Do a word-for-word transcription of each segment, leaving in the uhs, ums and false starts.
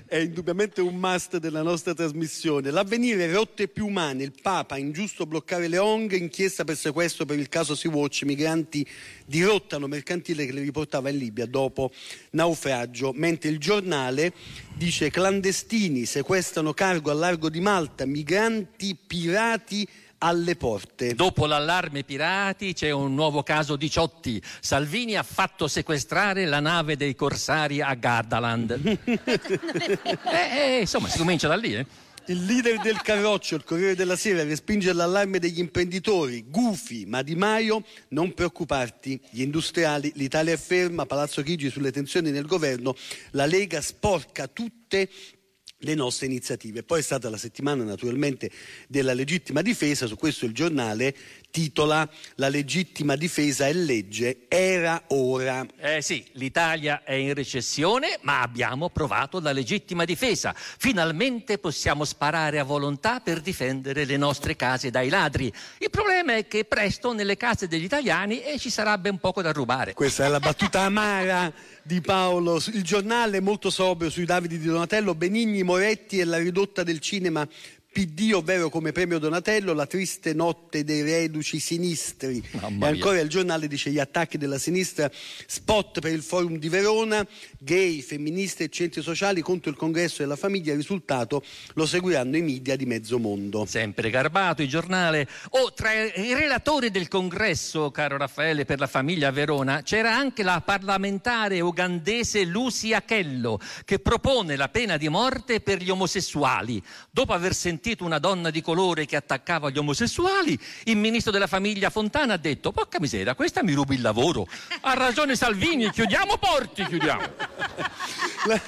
è indubbiamente un must della nostra trasmissione. L'Avvenire, rotte più umane, il Papa, ingiusto bloccare le O N G, inchiesta per sequestro per il caso Sea-Watch, migranti dirottano mercantile che li riportava in Libia dopo naufragio, mentre il Giornale dice clandestini sequestrano cargo al largo di Malta, migranti pirati alle porte. Dopo l'allarme pirati c'è un nuovo caso Diciotti. Salvini ha fatto sequestrare la nave dei corsari a Gardaland. eh, eh, insomma, si comincia da lì, eh. Il leader del Carroccio, il Corriere della Sera, respinge l'allarme degli imprenditori. Gufi, ma Di Maio, non preoccuparti. Gli industriali, l'Italia è ferma, Palazzo Chigi sulle tensioni nel governo, la Lega sporca tutte le nostre iniziative. Poi è stata la settimana naturalmente della legittima difesa, su questo il Giornale titola la legittima difesa è legge, era ora. Eh sì, l'Italia è in recessione, ma abbiamo provato la legittima difesa. Finalmente possiamo sparare a volontà per difendere le nostre case dai ladri. Il problema è che presto nelle case degli italiani e ci sarà ben poco da rubare. Questa è la battuta amara di Paolo. Il Giornale molto sobrio sui Davidi di Donatello, Benigni, Moretti e la ridotta del cinema P D, ovvero come premio Donatello, la triste notte dei reduci sinistri. Mamma e ancora mia. il Giornale dice gli attacchi della sinistra, spot per il forum di Verona, gay, femministe e centri sociali contro il congresso della famiglia, il risultato lo seguiranno i media di mezzo mondo. Sempre garbato il Giornale. Oh, tra i relatori del congresso, caro Raffaele, per la famiglia a Verona c'era anche la parlamentare ugandese Lucy Akello, che propone la pena di morte per gli omosessuali. Dopo aver sentito una donna di colore che attaccava gli omosessuali, il ministro della famiglia Fontana ha detto: porca miseria, questa mi rubi il lavoro. Ha ragione Salvini, chiudiamo porti, chiudiamo. La,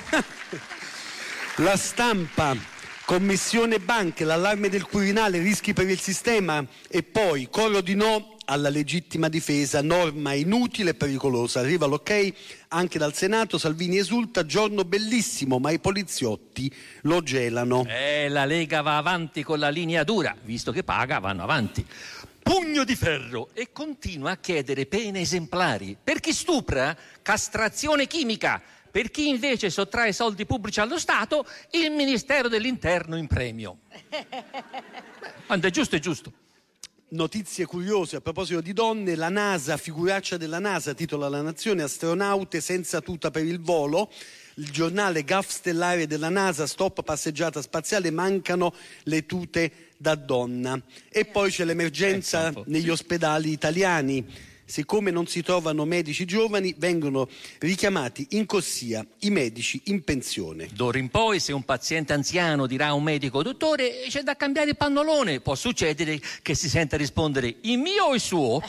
la Stampa, commissione banche, l'allarme del Quirinale, rischi per il sistema, e poi coro di no alla legittima difesa, norma inutile e pericolosa. Arriva l'ok anche dal Senato, Salvini esulta, giorno bellissimo, ma i poliziotti lo gelano. Eh, la Lega va avanti con la linea dura, visto che paga vanno avanti. Pugno di ferro, e continua a chiedere pene esemplari. Per chi stupra, castrazione chimica. Per chi invece sottrae soldi pubblici allo Stato, il Ministero dell'Interno in premio. Quando è giusto è giusto. Notizie curiose a proposito di donne, la NASA, figuraccia della NASA, titola La Nazione, astronaute senza tuta per il volo. Il Giornale, gaff stellare della NASA, stop passeggiata spaziale, mancano le tute da donna. E poi c'è l'emergenza negli ospedali italiani. Siccome non si trovano medici giovani, vengono richiamati in corsia i medici in pensione. D'ora in poi, se un paziente anziano dirà a un medico: dottore, c'è da cambiare il pannolone, può succedere che si senta rispondere: il mio o il suo?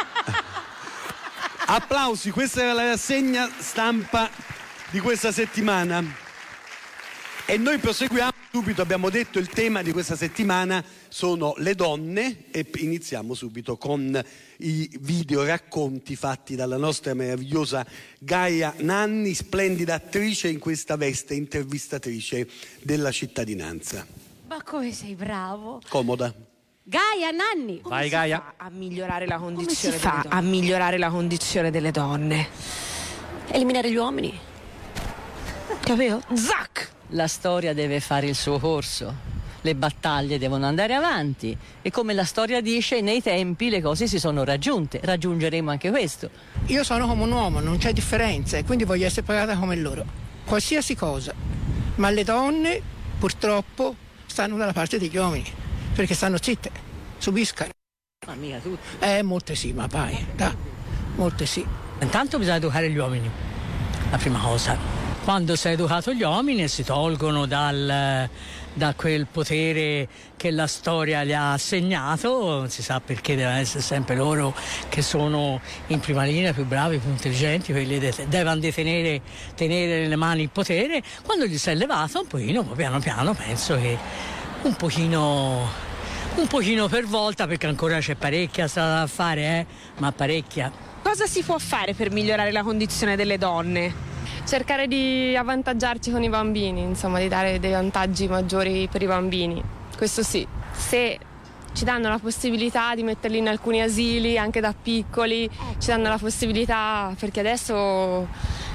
Applausi, questa era la rassegna stampa di questa settimana. E noi proseguiamo subito, abbiamo detto il tema di questa settimana sono le donne e iniziamo subito con i video racconti fatti dalla nostra meravigliosa Gaia Nanni, splendida attrice in questa veste, intervistatrice della cittadinanza. Ma come sei bravo! Comoda. Gaia Nanni! Come Vai Gaia. Fa a migliorare la condizione Come si fa delle donne? a migliorare la condizione delle donne? Eliminare gli uomini. Capito? Zac! La storia deve fare il suo corso, le battaglie devono andare avanti e, come la storia dice, nei tempi le cose si sono raggiunte, raggiungeremo anche questo. Io sono come un uomo, non c'è differenza, e quindi voglio essere pagata come loro, qualsiasi cosa, ma le donne purtroppo stanno dalla parte degli uomini perché stanno zitte, subiscano. Ma mica tutte. Eh, molte sì, ma vai, da, molte sì. Intanto bisogna educare gli uomini, la prima cosa. Quando si è educato gli uomini e si tolgono dal, da quel potere che la storia gli ha assegnato, non si sa perché devono essere sempre loro che sono in prima linea, più bravi, più intelligenti, quelli de- devono detenere tenere nelle mani il potere. Quando gli si è levato un pochino, piano piano, penso che un pochino, un pochino per volta, perché ancora c'è parecchia strada da fare, eh? Ma parecchia. Cosa si può fare per migliorare la condizione delle donne? Cercare di avvantaggiarci con i bambini, insomma, di dare dei vantaggi maggiori per i bambini. Questo sì. Se ci danno la possibilità di metterli in alcuni asili, anche da piccoli, ci danno la possibilità, perché adesso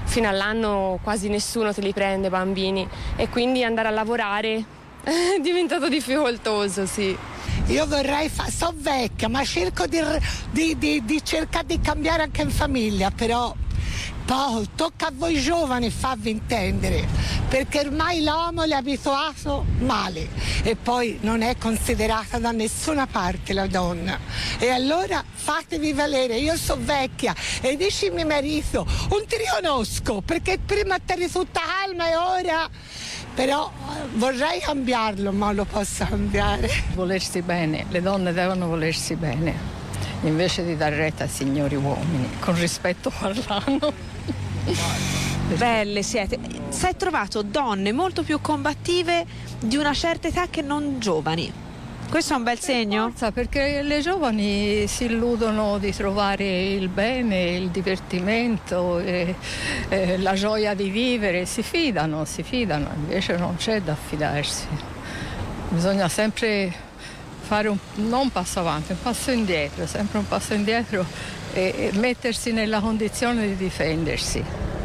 fino all'anno quasi nessuno te li prende bambini e quindi andare a lavorare è diventato difficoltoso, sì. Io vorrei, fa- so vecchia, ma cerco di, di, di, di cercare di cambiare anche in famiglia, però poi tocca a voi giovani farvi intendere, perché ormai l'uomo è abituato male e poi non è considerata da nessuna parte la donna. E allora fatevi valere, io sono vecchia e dici mio marito, un ti riconosco, perché prima eri tutta calma e ora... Però vorrei cambiarlo, ma lo posso cambiare. Volersi bene, le donne devono volersi bene, invece di dare retta ai signori uomini, con rispetto parlando. Belle siete. Si è trovato donne molto più combattive di una certa età che non giovani. Questo è un bel segno? Forza, perché le giovani si illudono di trovare il bene, il divertimento, e, e la gioia di vivere, si fidano, si fidano, invece non c'è da fidarsi. Bisogna sempre fare un, non un passo avanti, un passo indietro, sempre un passo indietro e, e mettersi nella condizione di difendersi.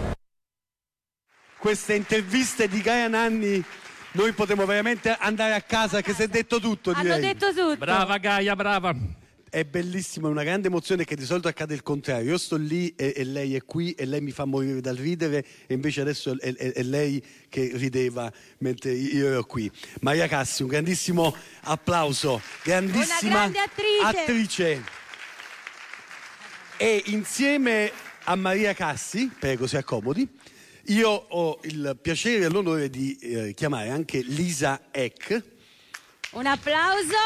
Queste interviste di Gaia Nanni noi potremmo veramente andare a casa, che si è detto tutto, direi. Hanno detto tutto. Brava Gaia, brava. È bellissimo, è una grande emozione, che di solito accade il contrario. Io sto lì e, e lei è qui e lei mi fa morire dal ridere, e invece adesso è, è, è lei che rideva mentre io ero qui. Maria Cassi, un grandissimo applauso, grandissima Una grande attrice. attrice. E insieme a Maria Cassi, prego si accomodi, io ho il piacere e l'onore di eh, chiamare anche Lisa Eck. Un applauso.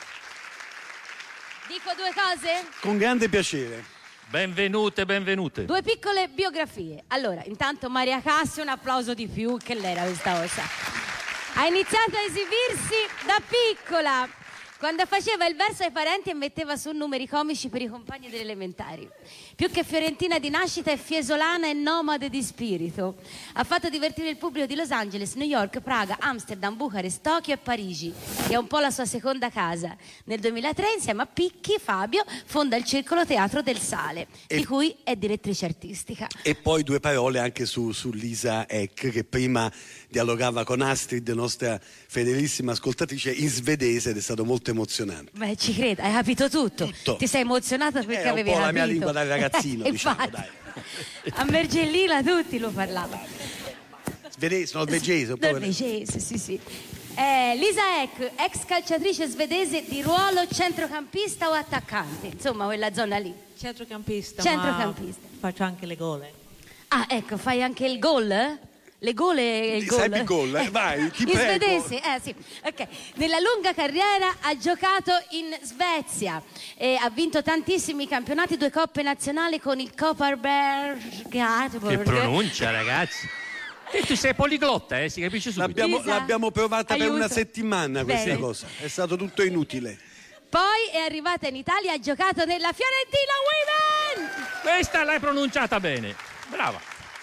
Dico due cose? Con grande piacere. Benvenute, benvenute. Due piccole biografie. Allora, intanto Maria Cassi, un applauso di più, che l'era questa cosa. Ha iniziato a esibirsi da piccola, quando faceva il verso ai parenti e metteva su numeri comici per i compagni delle elementari. Più che fiorentina di nascita è fiesolana e nomade di spirito. Ha fatto divertire il pubblico di Los Angeles, New York, Praga, Amsterdam, Bucarest, Tokyo e Parigi, che è un po' la sua seconda casa. Nel duemilatré, insieme a Picchi, Fabio, fonda il Circolo Teatro del Sale, e... di cui è direttrice artistica. E poi due parole anche su, su Lisa Eck, che prima dialogava con Astrid, nostra fedelissima ascoltatrice, in svedese, ed è stato molto emozionante. Beh, ci credo, hai capito tutto. Tutto. Ti sei emozionato perché È un avevi po' capito. la mia lingua da ragazzino, Eh, diciamo, infatti. dai. A Mergellina tutti lo parlavano. Svedese, norvegese. un po' Norvegese, sì, sì. Eh, Lisa Eck, ex calciatrice svedese di ruolo centrocampista o attaccante, insomma quella zona lì. Centrocampista, Centrocampista. ma faccio anche le gole. Ah, ecco, fai anche il gol? Le gole e il gol. Sai il gol, eh? Vai, ti in prego. svedese, eh sì. Ok. Nella lunga carriera ha giocato in Svezia e ha vinto tantissimi campionati, due coppe nazionali con il Kopparberg. Che pronuncia, ragazzi. E tu sei poliglotta, eh? Si capisce subito. L'abbiamo, Lisa, l'abbiamo provata aiuto. per una settimana questa Bene. cosa, è stato tutto inutile. Poi è arrivata in Italia, ha giocato nella Fiorentina Women, Questa l'hai pronunciata bene. Brava.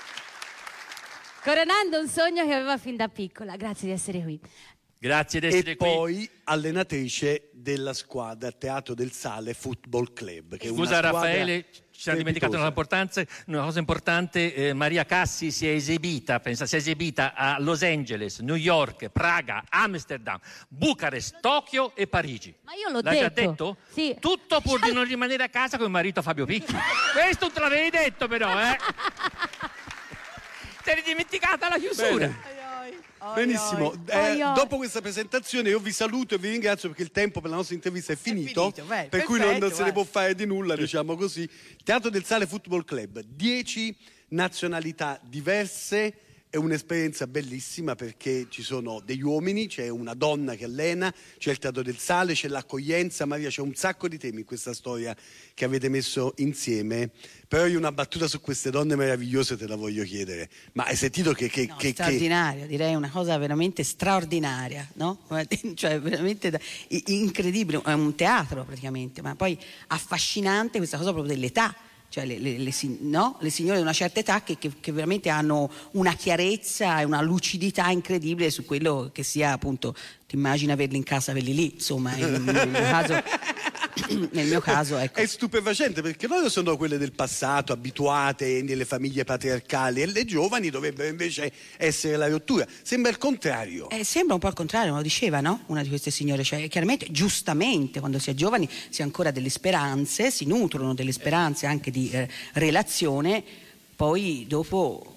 coronando un sogno che aveva fin da piccola. Grazie di essere qui. Grazie di essere E qui. poi allenatrice della squadra Teatro del Sale Football Club, che è Scusa una squadra Raffaele, ci siamo dimenticati una, importanza, una cosa importante. eh, Maria Cassi si è esibita, pensa, si è esibita a Los Angeles, New York, Praga, Amsterdam, Bucarest, Tokyo e Parigi. Ma io l'ho L'hai detto. già detto? Sì. Tutto pur di non rimanere a casa con il marito Fabio Picchi. Questo te l'avevi detto però, eh? Ti eri dimenticata la chiusura. Bene. Benissimo, eh, Oi, oi. dopo questa presentazione io vi saluto e vi ringrazio perché il tempo per la nostra intervista è finito, finito, vai, per cui non, non perfetto, se ne vai. può fare di nulla, diciamo così. Teatro del Sale Football Club, dieci nazionalità diverse, è un'esperienza bellissima perché ci sono degli uomini, c'è una donna che allena, c'è il Teatro del Sale, c'è l'accoglienza. Maria, c'è un sacco di temi in questa storia che avete messo insieme, però io una battuta su queste donne meravigliose te la voglio chiedere. Ma hai sentito che... che, No, che, straordinaria, che... direi una cosa veramente straordinaria, no? Cioè veramente da... incredibile, è un teatro praticamente, ma poi affascinante questa cosa proprio dell'età. Cioè le, le, le, no? le signore di una certa età che, che, che veramente hanno una chiarezza e una lucidità incredibile su quello che sia, appunto, ti immagini averli in casa, quelli lì, insomma, in, in un caso nel mio caso, ecco. È stupefacente perché loro sono quelle del passato, abituate nelle famiglie patriarcali, e le giovani dovrebbero invece essere la rottura. Sembra il contrario. Eh, sembra un po' il contrario, lo diceva, no? Una di queste signore, cioè chiaramente, giustamente, quando si è giovani si ha ancora delle speranze, si nutrono delle speranze anche di eh, relazione, poi dopo...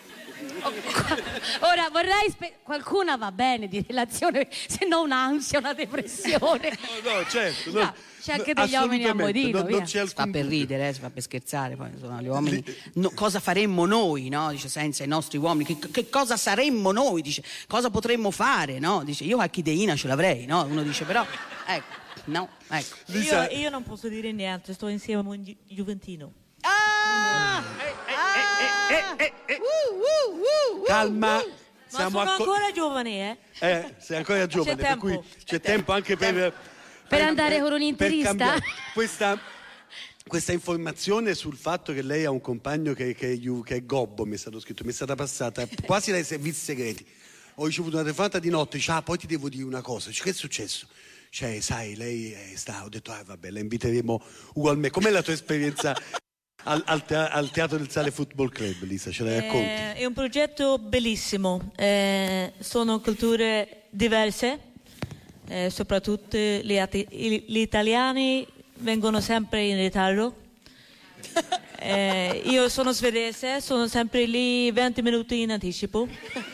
Ora vorrei spe- qualcuna va bene di relazione, se no un'ansia, una depressione. No, no, certo. No, no, c'è anche no, degli uomini a assolutamente, modino, non, via. non c'è Si fa alcun per dubbio. ridere, eh, si fa per scherzare, poi insomma gli uomini, no, cosa faremmo noi, no? Dice, senza i nostri uomini, che, che cosa saremmo noi, dice, cosa potremmo fare, no? Dice, io qualche ideina ce l'avrei, no? Uno dice, però, ecco, no, ecco. Io, io non posso dire niente, sto insieme a un gi- Juventino. Ah! Calma. Ma Siamo sono acco- ancora giovane, eh? Eh, sei ancora giovane, C'è per tempo. cui c'è tempo anche per... Per andare con un per interista? cambiare. Questa, questa informazione sul fatto che lei ha un compagno che, che, che è gobbo, mi è stato scritto, mi è stata passata quasi dai servizi segreti. Ho ricevuto una telefonata di notte, dice, ah, poi ti devo dire una cosa. Dice, che è successo? Cioè, sai, lei è sta... Ho detto, ah, vabbè, la inviteremo ugualmente. Com'è la tua esperienza al, al, tea- al Teatro del Sale Football Club, Lisa? Ce la racconti? Eh, è un progetto bellissimo, eh, sono culture diverse, eh, soprattutto gli, ati- gli italiani vengono sempre in ritardo. Eh, io sono svedese, sono sempre lì venti minuti in anticipo,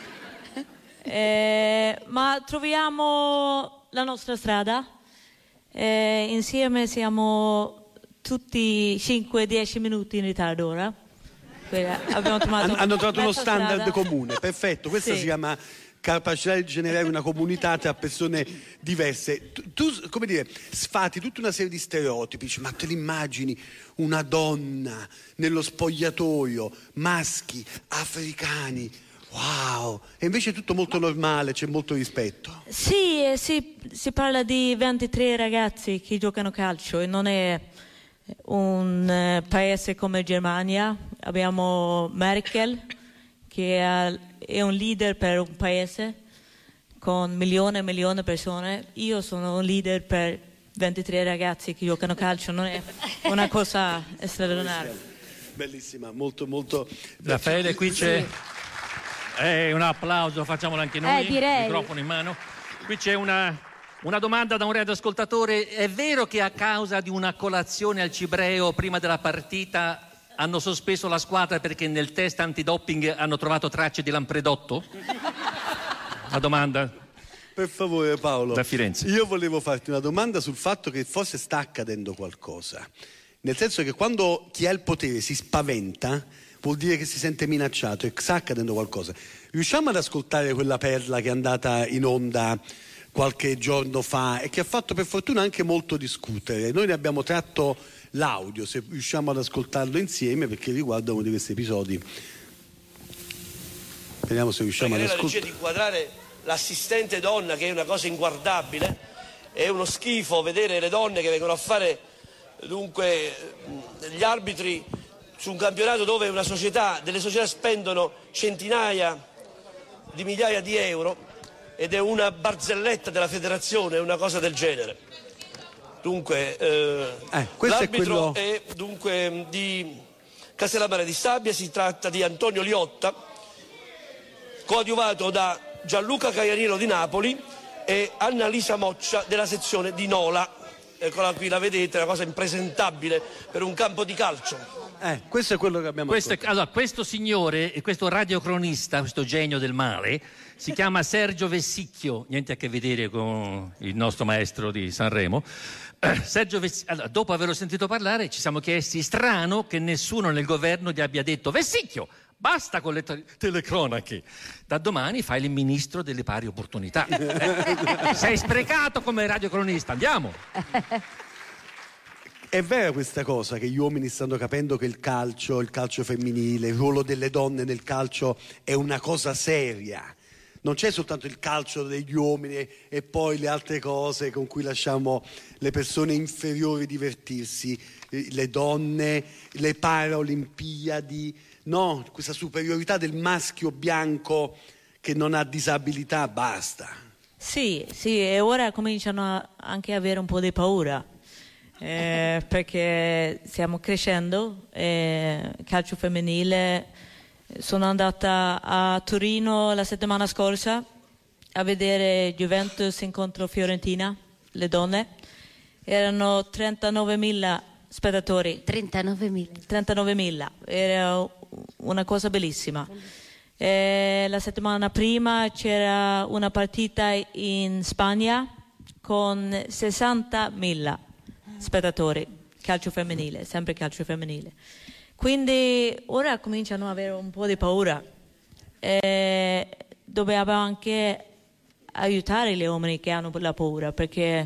eh, ma troviamo la nostra strada, eh, insieme siamo tutti cinque dieci minuti in ritardo ora. Abbiamo Han- hanno trovato uno mezza standard strada. comune, perfetto. Questa Sì. si chiama capacità di generare una comunità tra persone diverse. Tu, tu, come dire, sfati tutta una serie di stereotipi, dici, ma te l'immagini una donna nello spogliatoio, maschi, africani, wow, e invece è tutto molto normale, c'è molto rispetto. Sì, eh, si, si parla di ventitré ragazzi che giocano calcio e non è un eh, paese come Germania. Abbiamo Merkel che è, è un leader per un paese con milioni e milioni di persone. Io sono un leader per ventitré ragazzi che giocano calcio, non è una cosa straordinaria. Bellissima, molto molto... Raffaele, qui c'è eh, un applauso, facciamolo anche noi, Eh, direi. microfono in mano. Qui c'è una, una domanda da un radioascoltatore: è vero che a causa di una colazione al cibreo prima della partita hanno sospeso la squadra perché nel test antidoping hanno trovato tracce di lampredotto? La domanda Per favore, Paolo. da Firenze. Io volevo farti una domanda sul fatto che forse sta accadendo qualcosa. Nel senso che quando chi ha il potere si spaventa, vuol dire che si sente minacciato e sta accadendo qualcosa. Riusciamo ad ascoltare quella perla che è andata in onda qualche giorno fa e che ha fatto per fortuna anche molto discutere? Noi ne abbiamo tratto l'audio, se riusciamo ad ascoltarlo insieme, perché riguarda uno di questi episodi. Vediamo se riusciamo ad la regia ascoltare. di inquadrare l'assistente donna, che è una cosa inguardabile, è uno schifo vedere le donne che vengono a fare dunque gli arbitri su un campionato dove una società, delle società spendono centinaia di migliaia di euro ed è una barzelletta della federazione, una cosa del genere. Dunque eh, Eh, questo è l'arbitro quello- è dunque di Castellammare di Stabia, si tratta di Antonio Liotta, coadiuvato da Gianluca Caianiello di Napoli e Annalisa Moccia della sezione di Nola. Eccola qui, la vedete, una cosa impresentabile per un campo di calcio. Eh, questo è quello che abbiamo Questo, è- ascoltato. allora, questo signore, questo radiocronista, questo genio del male, si chiama Sergio Vessicchio, niente a che vedere con il nostro maestro di Sanremo. Eh, Sergio Vessicchio, allora, dopo averlo sentito parlare, ci siamo chiesti, strano che nessuno nel governo gli abbia detto: Vessicchio, basta con le te- telecronache, da domani fai il ministro delle pari opportunità. Eh, sei sprecato come radiocronista, andiamo. È vera questa cosa che gli uomini stanno capendo che il calcio, il calcio femminile, il ruolo delle donne nel calcio è una cosa seria. Non c'è soltanto il calcio degli uomini e poi le altre cose con cui lasciamo le persone inferiori divertirsi, eh, le donne, le Paralimpiadi, no, questa superiorità del maschio bianco che non ha disabilità, basta. Sì, sì, e ora cominciano a- anche a avere un po' di paura. eh, perché stiamo crescendo, eh, calcio femminile. Sono andata a Torino la settimana scorsa a vedere Juventus incontro Fiorentina, le donne. Erano trentanovemila spettatori. trentanovemila. trentanovemila. Era una cosa bellissima. Eh, la settimana prima c'era una partita in Spagna con sessantamila spettatori, calcio femminile, sempre calcio femminile. Quindi ora cominciano ad avere un po' di paura. Eh, dobbiamo anche aiutare gli uomini che hanno la paura, perché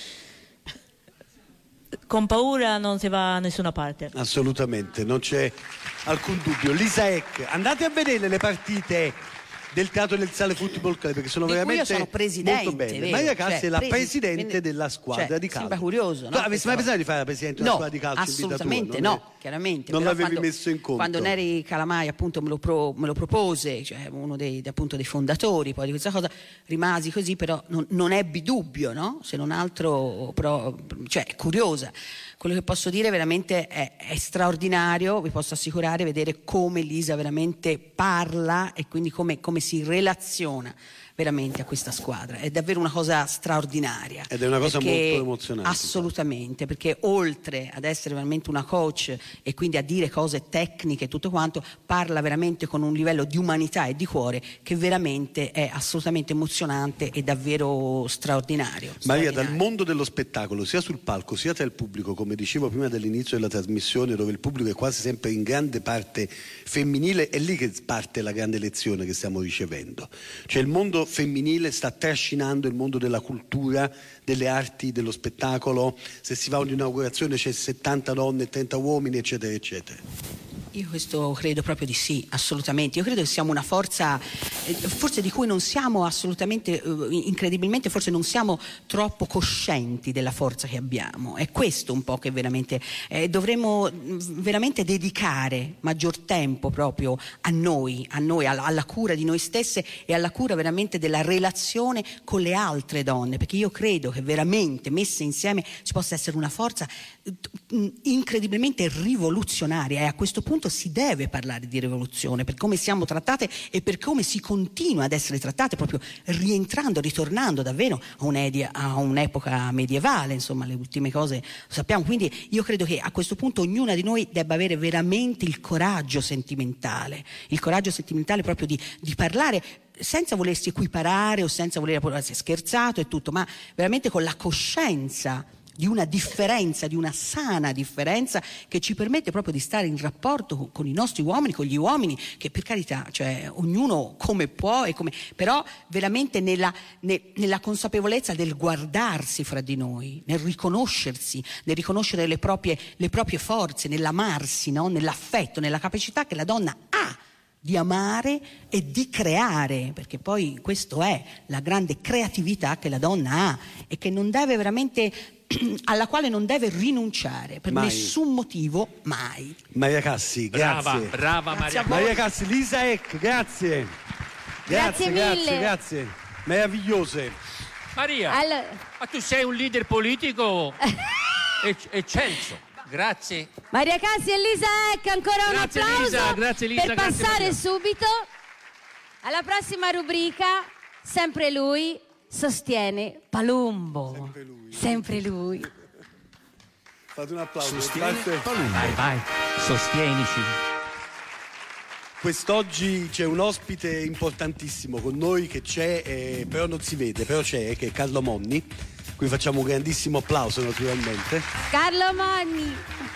con paura non si va a nessuna parte. Assolutamente, non c'è alcun dubbio. Lisa Eck, andate a vedere le partite del Teatro del Sale Football Club, perché sono di veramente cui io sono presidente, molto belle. vero? Maria Cassi cioè, è la presi- presidente quindi- della squadra cioè, di calcio. sembra curioso, no? Tu avessi mai Questo- pensato di fare la presidente della No, squadra di calcio in vita tua? assolutamente Non no, è- chiaramente. Non però l'avevi quando- messo in conto. Quando Neri Calamai appunto me lo, pro- me lo propose, cioè uno dei, appunto, dei fondatori poi di questa cosa, rimasi così, però non, non ebbi dubbio, no? Se non altro, però, cioè curiosa. Quello che posso dire veramente è, è straordinario, vi posso assicurare, vedere come Lisa veramente parla e quindi come, come si relaziona veramente a questa squadra. È davvero una cosa straordinaria. Ed è una cosa perché- molto emozionante. Assolutamente, perché oltre ad essere veramente una coach e quindi a dire cose tecniche e tutto quanto, parla veramente con un livello di umanità e di cuore che veramente è assolutamente emozionante e davvero straordinario. Maria, straordinario. dal mondo dello spettacolo, sia sul palco sia tra il pubblico, come dicevo prima dell'inizio della trasmissione, dove il pubblico è quasi sempre in grande parte femminile, è lì che parte la grande lezione che stiamo ricevendo. Cioè il mondo femminile sta trascinando il mondo della cultura, delle arti, dello spettacolo. Se si va a un'inaugurazione c'è settanta donne e trenta uomini, eccetera, eccetera. Io questo credo proprio di sì, assolutamente. Io credo che siamo una forza, eh, forse di cui non siamo assolutamente, eh, incredibilmente, forse non siamo troppo coscienti della forza che abbiamo. È questo un po' che veramente eh, dovremmo mh, veramente dedicare maggior tempo proprio a noi, a noi, alla, alla cura di noi stesse e alla cura veramente della relazione con le altre donne, perché io credo che veramente messe insieme ci possa essere una forza mh, incredibilmente rivoluzionaria, e a questo punto si deve parlare di rivoluzione per come siamo trattate e per come si continua ad essere trattate, proprio rientrando, ritornando davvero a, un'edia, a un'epoca medievale, insomma le ultime cose lo sappiamo. Quindi io credo che a questo punto ognuna di noi debba avere veramente il coraggio sentimentale, il coraggio sentimentale proprio di, di parlare senza volersi equiparare o senza voler essere scherzato e tutto, ma veramente con la coscienza di una differenza, di una sana differenza che ci permette proprio di stare in rapporto con, con i nostri uomini, con gli uomini, che per carità, cioè ognuno come può, e come, però veramente nella, ne, nella consapevolezza del guardarsi fra di noi, nel riconoscersi, nel riconoscere le proprie, le proprie forze, nell'amarsi, no? Nell'affetto, nella capacità che la donna ha di amare e di creare, perché poi questo è la grande creatività che la donna ha e che non deve veramente alla quale non deve rinunciare per Mai. nessun motivo, mai. Maria Cassi, Brava, grazie. brava Grazie Maria. a voi. Maria Cassi, Lisa Eck, grazie. Grazie Grazie, mille. grazie. Meravigliose. Maria, Allora, ma tu sei un leader politico ec- eccelso. Grazie. Maria Cassi e Lisa Eck, ancora Grazie, un applauso Lisa, grazie, Lisa, per grazie, passare Maria. subito alla prossima rubrica. Sempre lui sostiene Palumbo. Sempre lui. Sempre lui. Fate un applauso. Sostiene Grazie. Palumbo. Vai, vai, sostienici. Quest'oggi c'è un ospite importantissimo con noi che c'è, eh, però non si vede, però c'è, che è Carlo Monni. Qui facciamo un grandissimo applauso naturalmente. Carlo Monni.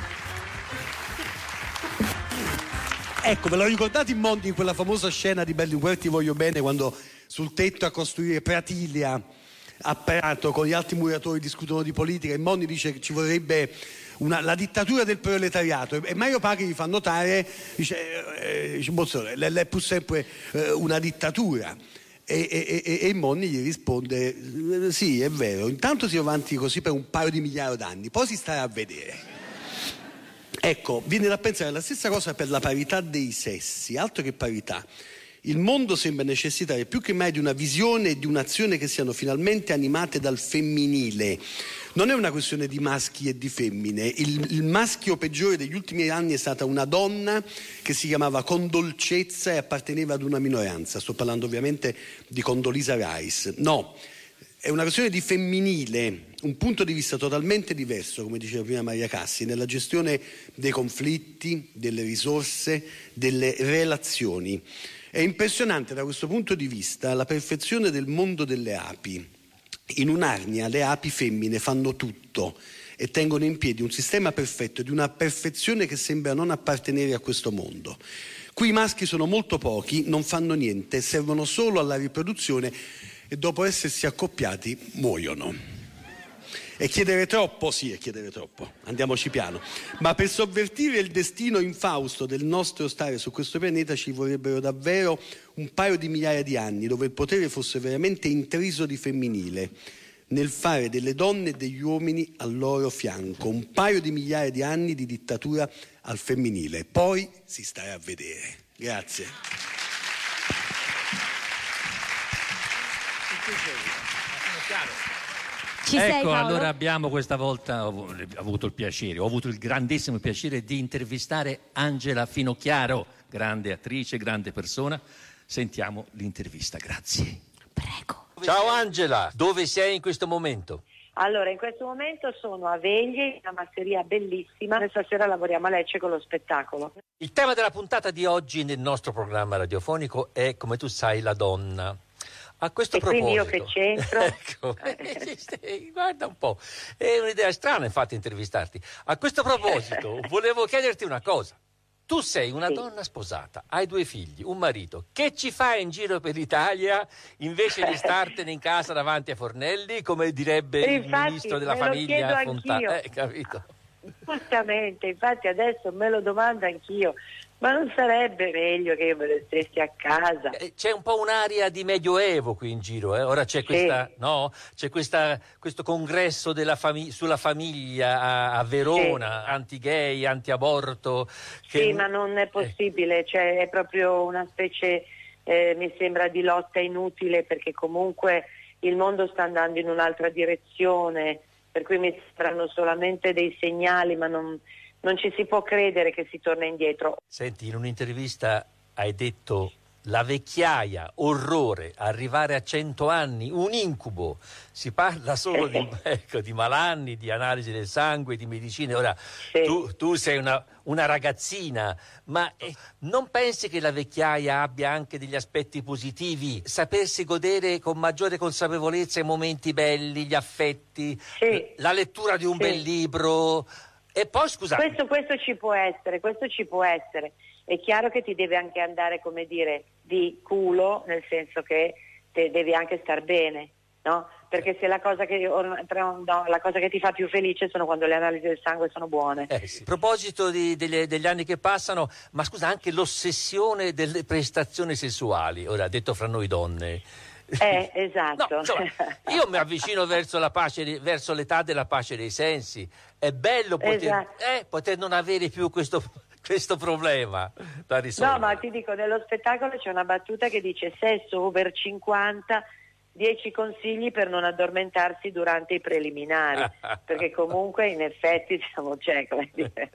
Ecco, ve lo ricordate in Mondi in quella famosa scena di Berlinguer Ti voglio bene, quando sul tetto a costruire Pratilia a Prato con gli altri muratori discutono di politica e Monni dice che ci vorrebbe una, la dittatura del proletariato, e Mario Paghi gli fa notare, dice, eh, dice Bozzone, lei è pur sempre eh, una dittatura. E, e, e, e Monni gli risponde eh, sì, è vero, intanto si va avanti così per un paio di migliaia d'anni, poi si starà a vedere. Ecco, viene da pensare la stessa cosa per la parità dei sessi, altro che parità. Il mondo sembra necessitare più che mai di una visione e di un'azione che siano finalmente animate dal femminile. Non è una questione di maschi e di femmine. Il, il maschio peggiore degli ultimi anni è stata una donna che si chiamava Condolcezza e apparteneva ad una minoranza. Sto parlando ovviamente di Condoleezza Rice. No, è una questione di femminile, un punto di vista totalmente diverso, come diceva prima Maria Cassi, nella gestione dei conflitti, delle risorse, delle relazioni. È impressionante da questo punto di vista la perfezione del mondo delle api. In un'arnia le api femmine fanno tutto e tengono in piedi un sistema perfetto di una perfezione che sembra non appartenere a questo mondo. Qui i maschi sono molto pochi, non fanno niente, servono solo alla riproduzione e dopo essersi accoppiati muoiono. E chiedere troppo? Sì, è chiedere troppo, andiamoci piano. Ma per sovvertire il destino infausto del nostro stare su questo pianeta ci vorrebbero davvero un paio di migliaia di anni, dove il potere fosse veramente intriso di femminile, nel fare delle donne e degli uomini al loro fianco. Un paio di migliaia di anni di dittatura al femminile. Poi si starà a vedere. Grazie. Ci ecco, sei, Paolo? allora abbiamo questa volta ho avuto il piacere, ho avuto il grandissimo piacere di intervistare Angela Finocchiaro, grande attrice, grande persona. Sentiamo l'intervista, grazie. Prego. Ciao Angela, dove sei in questo momento? Allora, in questo momento sono a Veglie, una masseria bellissima. Questa sera lavoriamo a Lecce con lo spettacolo. Il tema della puntata di oggi nel nostro programma radiofonico è, come tu sai, la donna. A questo e proposito, quindi io che c'entro? Ecco, guarda un po', è un'idea strana infatti intervistarti. A questo proposito volevo chiederti una cosa. Tu sei una sì. donna sposata, hai due figli, un marito. Che ci fai in giro per l'Italia invece di startene in casa davanti ai fornelli, come direbbe infatti, il ministro della famiglia Fontana? Eh, capito? Esattamente, infatti adesso me lo domando anch'io. Ma non sarebbe meglio che io me ne stessi a casa? C'è un po' un'aria di medioevo qui in giro, eh? Ora c'è questa, sì. no? C'è questa, questo congresso della fami- sulla famiglia a, a Verona, sì. anti-gay, anti-aborto. Che... Sì, ma non è possibile, eh. cioè è proprio una specie, eh, mi sembra, di lotta inutile, perché comunque il mondo sta andando in un'altra direzione, per cui mi sembrano solamente dei segnali, ma non... Non ci si può credere che si torna indietro. Senti, in un'intervista hai detto la vecchiaia, orrore, arrivare a cento anni, un incubo. Si parla solo di, ecco, di malanni, di analisi del sangue, di medicine. Ora, sì. tu, tu sei una, una ragazzina, ma eh, non pensi che la vecchiaia abbia anche degli aspetti positivi? Sapersi godere con maggiore consapevolezza i momenti belli, gli affetti, sì. la lettura di un sì. bel libro... E poi scusate. Questo, questo ci può essere, questo ci può essere. È chiaro che ti deve anche andare, come dire, di culo, nel senso che te devi anche star bene, no? Perché se la cosa che no, la cosa che ti fa più felice sono quando le analisi del sangue sono buone. Eh sì. A proposito di, degli, degli anni che passano, ma scusa, anche l'ossessione delle prestazioni sessuali, ora detto fra noi donne. Eh, esatto. No, insomma, io mi avvicino verso, la pace, verso l'età della pace dei sensi. È bello poter, esatto. eh, poter non avere più questo, questo problema da risolvere. No, ma ti dico, nello spettacolo c'è una battuta che dice sesso over cinquanta, dieci consigli per non addormentarsi durante i preliminari, perché comunque in effetti siamo, cioè, come dire...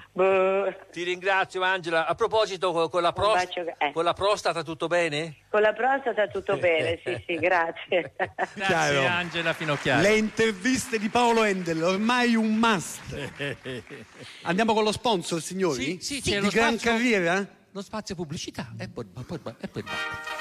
Ti ringrazio Angela. A proposito, con la, prost- bacio, eh. con la prostata tutto bene? Con la prostata tutto bene, sì sì, grazie. Grazie Chiaro. Angela Finocchiaro. Le interviste di Paolo Endel, ormai un must. Andiamo con lo sponsor, signori? Sì, sì, sì c'è di lo gran spazio, carriera? Lo spazio pubblicità e poi, poi, poi, e poi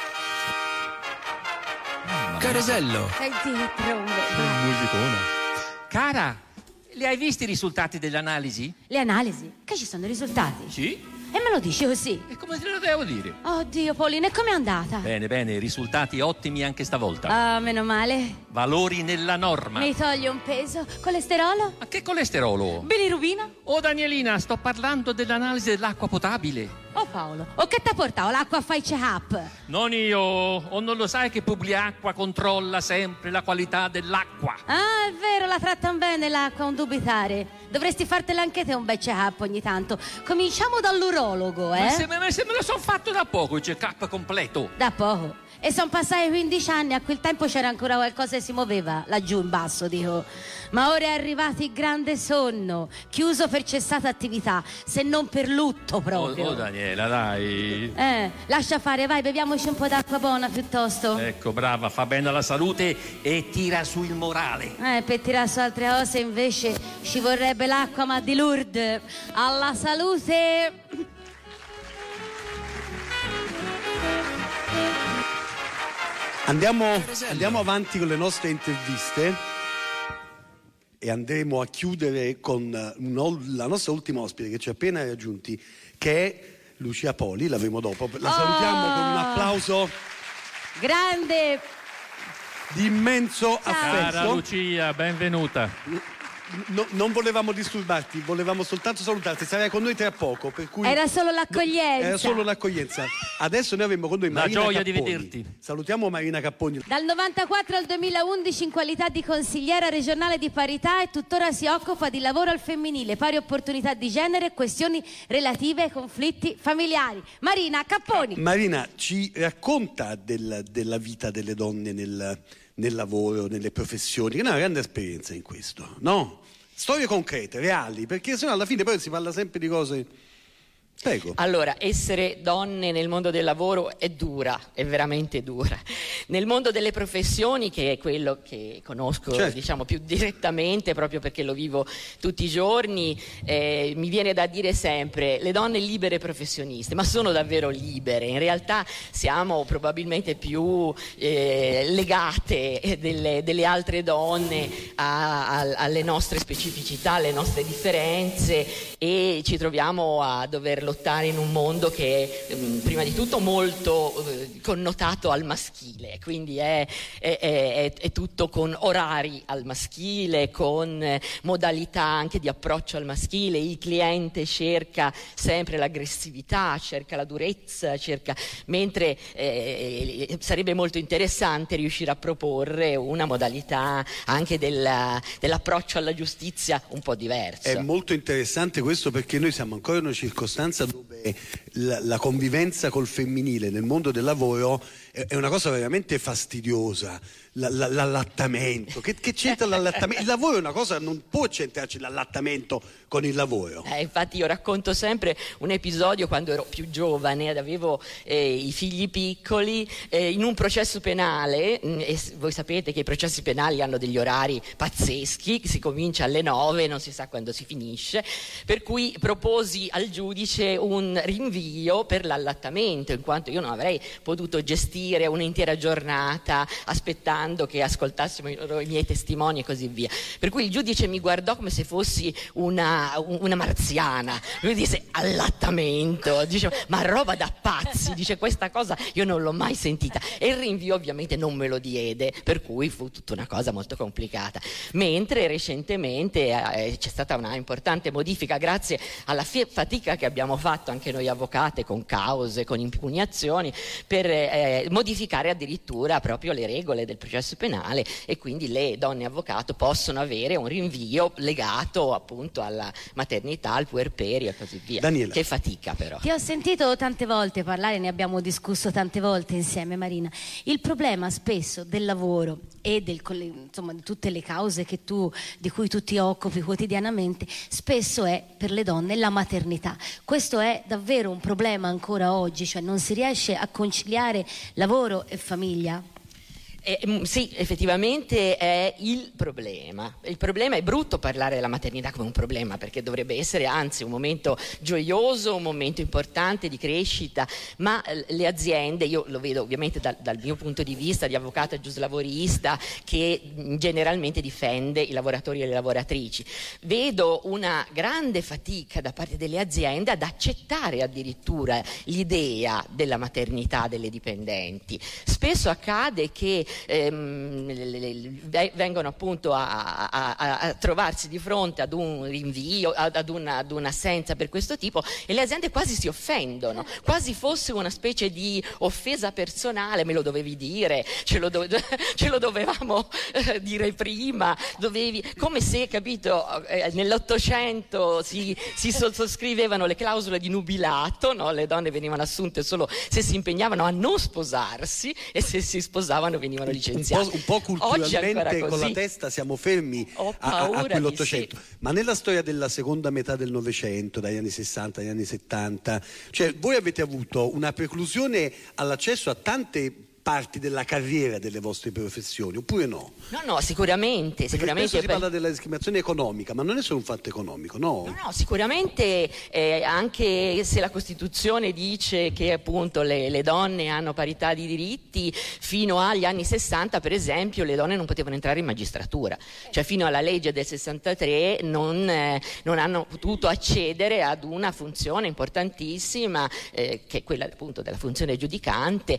Carosello. Musicone. Cara, li hai visti i risultati delle analisi? Le analisi? Che ci sono i risultati? Sì. E me lo dici così? E come te lo devo dire? Oddio, Paolino, e com'è andata? Bene, bene, risultati ottimi anche stavolta. Ah, meno male. Valori nella norma. Mi toglie un peso. Colesterolo? Ma che colesterolo? Bilirubina? Oh, Danielina, sto parlando dell'analisi dell'acqua potabile. Oh Paolo, o che t'ha portato l'acqua a fare check-up? Non io, o non lo sai che Publiacqua controlla sempre la qualità dell'acqua? Ah, è vero, la trattano bene l'acqua, non dubitare. Dovresti fartela anche te un bel check-up ogni tanto. Cominciamo dall'urologo, eh? Ma se, ma se me lo sono fatto da poco il check-up completo. Da poco. E sono passati quindici anni, a quel tempo c'era ancora qualcosa che si muoveva laggiù in basso, dico. Ma ora è arrivato il grande sonno, chiuso per cessata attività, se non per lutto proprio. Oh, oh Daniela, dai. Eh, lascia fare, vai, beviamoci un po' d'acqua buona piuttosto. Ecco, brava, fa bene alla salute e tira su il morale. Eh, per tirare su altre cose invece ci vorrebbe l'acqua, ma di Lourdes. Alla salute! Andiamo, andiamo avanti con le nostre interviste e andremo a chiudere con un, la nostra ultima ospite che ci ha appena raggiunti, che è Lucia Poli. L'avremo dopo. La Oh! salutiamo con un applauso Grande! di immenso Ciao. affetto. Cara Lucia, benvenuta. No, non volevamo disturbarti, volevamo soltanto salutarti. Sarai con noi tra poco, per cui Era solo l'accoglienza. era solo l'accoglienza. Adesso noi avremo con noi La Marina gioia di Capponi. vederti. Salutiamo Marina Capponi. Dal novantaquattro al duemilaundici in qualità di consigliera regionale di parità e tuttora si occupa di lavoro al femminile, pari opportunità di genere e questioni relative ai conflitti familiari. Marina Capponi. Marina, ci racconta del- della vita delle donne nel, nel lavoro, nelle professioni, che è una grande esperienza in questo, no? Storie concrete, reali, perché sennò alla fine poi si parla sempre di cose. Prego. Allora, essere donne nel mondo del lavoro è dura, è veramente dura. Nel mondo delle professioni, che è quello che conosco, Certo. diciamo, più direttamente, proprio perché lo vivo tutti i giorni, eh, mi viene da dire sempre, le donne libere professioniste, ma sono davvero libere? In realtà siamo probabilmente più eh, legate delle, delle altre donne a- a- alle nostre specificità, alle nostre differenze, e ci troviamo a dover lottare in un mondo che è mh, prima di tutto molto eh, connotato al maschile, quindi è, è- è- è tutto con orari al maschile, con eh, modalità anche di approccio al maschile. Il cliente cerca sempre l'aggressività, cerca la durezza, cerca, mentre eh, sarebbe molto interessante riuscire a proporre una modalità anche della- dell'approccio alla giustizia un po' diverso. È molto interessante questo, perché noi siamo ancora in una circostanza dove la, la convivenza col femminile nel mondo del lavoro è, è una cosa veramente fastidiosa. La- la- l'allattamento, che, che c'entra l'allattamento? Il lavoro è una cosa, non può centrarci l'allattamento con il lavoro. Eh, infatti io racconto sempre un episodio quando ero più giovane ed avevo eh, i figli piccoli eh, in un processo penale, mh, e s- voi sapete che i processi penali hanno degli orari pazzeschi, si comincia alle nove, non si sa quando si finisce, per cui proposi al giudice un rinvio per l'allattamento, in quanto io non avrei potuto gestire un'intera giornata aspettando che ascoltassimo i, loro- i miei testimoni e così via. Per cui il giudice mi guardò come se fossi una, una marziana. Lui disse allattamento, dice, ma roba da pazzi, dice, questa cosa io non l'ho mai sentita, e il rinvio ovviamente non me lo diede, per cui fu tutta una cosa molto complicata. Mentre recentemente eh, c'è stata una importante modifica grazie alla fi- fatica che abbiamo fatto anche noi avvocate, con cause, con impugnazioni, per eh, modificare addirittura proprio le regole del processo penale, e quindi le donne avvocato possono avere un rinvio legato appunto alla maternità, al puerperio e così via. Daniela. Che fatica però. Ti ho sentito tante volte parlare, ne abbiamo discusso tante volte insieme, Marina. Il problema spesso del lavoro e del, insomma, di tutte le cause che tu, di cui tu ti occupi quotidianamente, spesso è per le donne la maternità. Questo è davvero un problema ancora oggi, cioè non si riesce a conciliare lavoro e famiglia? Eh, mm, sì, effettivamente è il problema. Il problema è brutto parlare della maternità come un problema, perché dovrebbe essere anzi un momento gioioso, un momento importante di crescita, ma eh, le aziende, io lo vedo ovviamente dal, dal mio punto di vista di avvocato giuslavorista che mh, generalmente difende i lavoratori e le lavoratrici, vedo una grande fatica da parte delle aziende ad accettare addirittura l'idea della maternità delle dipendenti. Spesso accade che ehm, le, le, le, vengono appunto a, a, a, a trovarsi di fronte ad un rinvio, ad, ad, una, ad un'assenza per questo tipo, e le aziende quasi si offendono, quasi fosse una specie di offesa personale. Me lo dovevi dire, ce lo, dove, ce lo dovevamo eh, dire prima, dovevi, come se, capito, eh, nell'Ottocento si, si sottoscrivevano le clausole di nubilato, no? Le donne venivano assunte solo se si impegnavano a non sposarsi, e se si sposavano venivano licenziate. Un po', un po' culturalmente con la testa siamo fermi a, a, a quell'Ottocento, sì. Ma nella storia della seconda metà del Novecento, dagli anni sessanta agli anni settanta, cioè voi avete avuto una preclusione all'accesso a tante parti della carriera delle vostre professioni, oppure no? No, no, sicuramente. Perché sicuramente spesso si parla della discriminazione economica, ma non è solo un fatto economico, no? No, no, sicuramente eh, anche se la Costituzione dice che appunto le, le donne hanno parità di diritti, fino agli anni sessanta, per esempio, le donne non potevano entrare in magistratura. Cioè fino alla legge del sessantatré non, eh, non hanno potuto accedere ad una funzione importantissima, eh, che è quella appunto della funzione giudicante,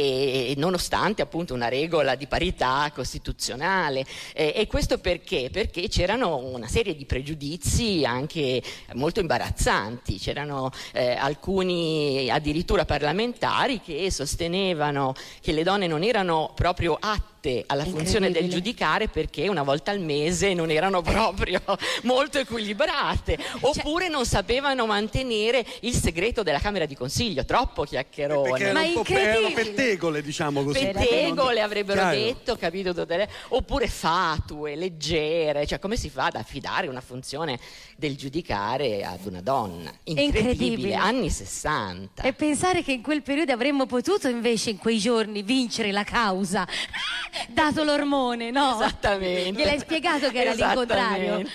e nonostante appunto una regola di parità costituzionale. Eh, e questo perché? Perché c'erano una serie di pregiudizi anche molto imbarazzanti, c'erano eh, alcuni addirittura parlamentari che sostenevano che le donne non erano proprio atte alla funzione del giudicare perché una volta al mese non erano proprio molto equilibrate, oppure non sapevano mantenere il segreto della Camera di Consiglio, troppo chiacchierone. Perché erano, un po' erano pettegole, diciamo così. Pettegole avrebbero Chiaro. detto, capito? Oppure fatue, leggere, cioè come si fa ad affidare una funzione del giudicare ad una donna? Incredibile, Incredibile. Anni sessanta. E pensare che in quel periodo avremmo potuto invece in quei giorni vincere la causa, dato l'ormone, no? Esattamente. Gliel'hai spiegato che era l'incontrario?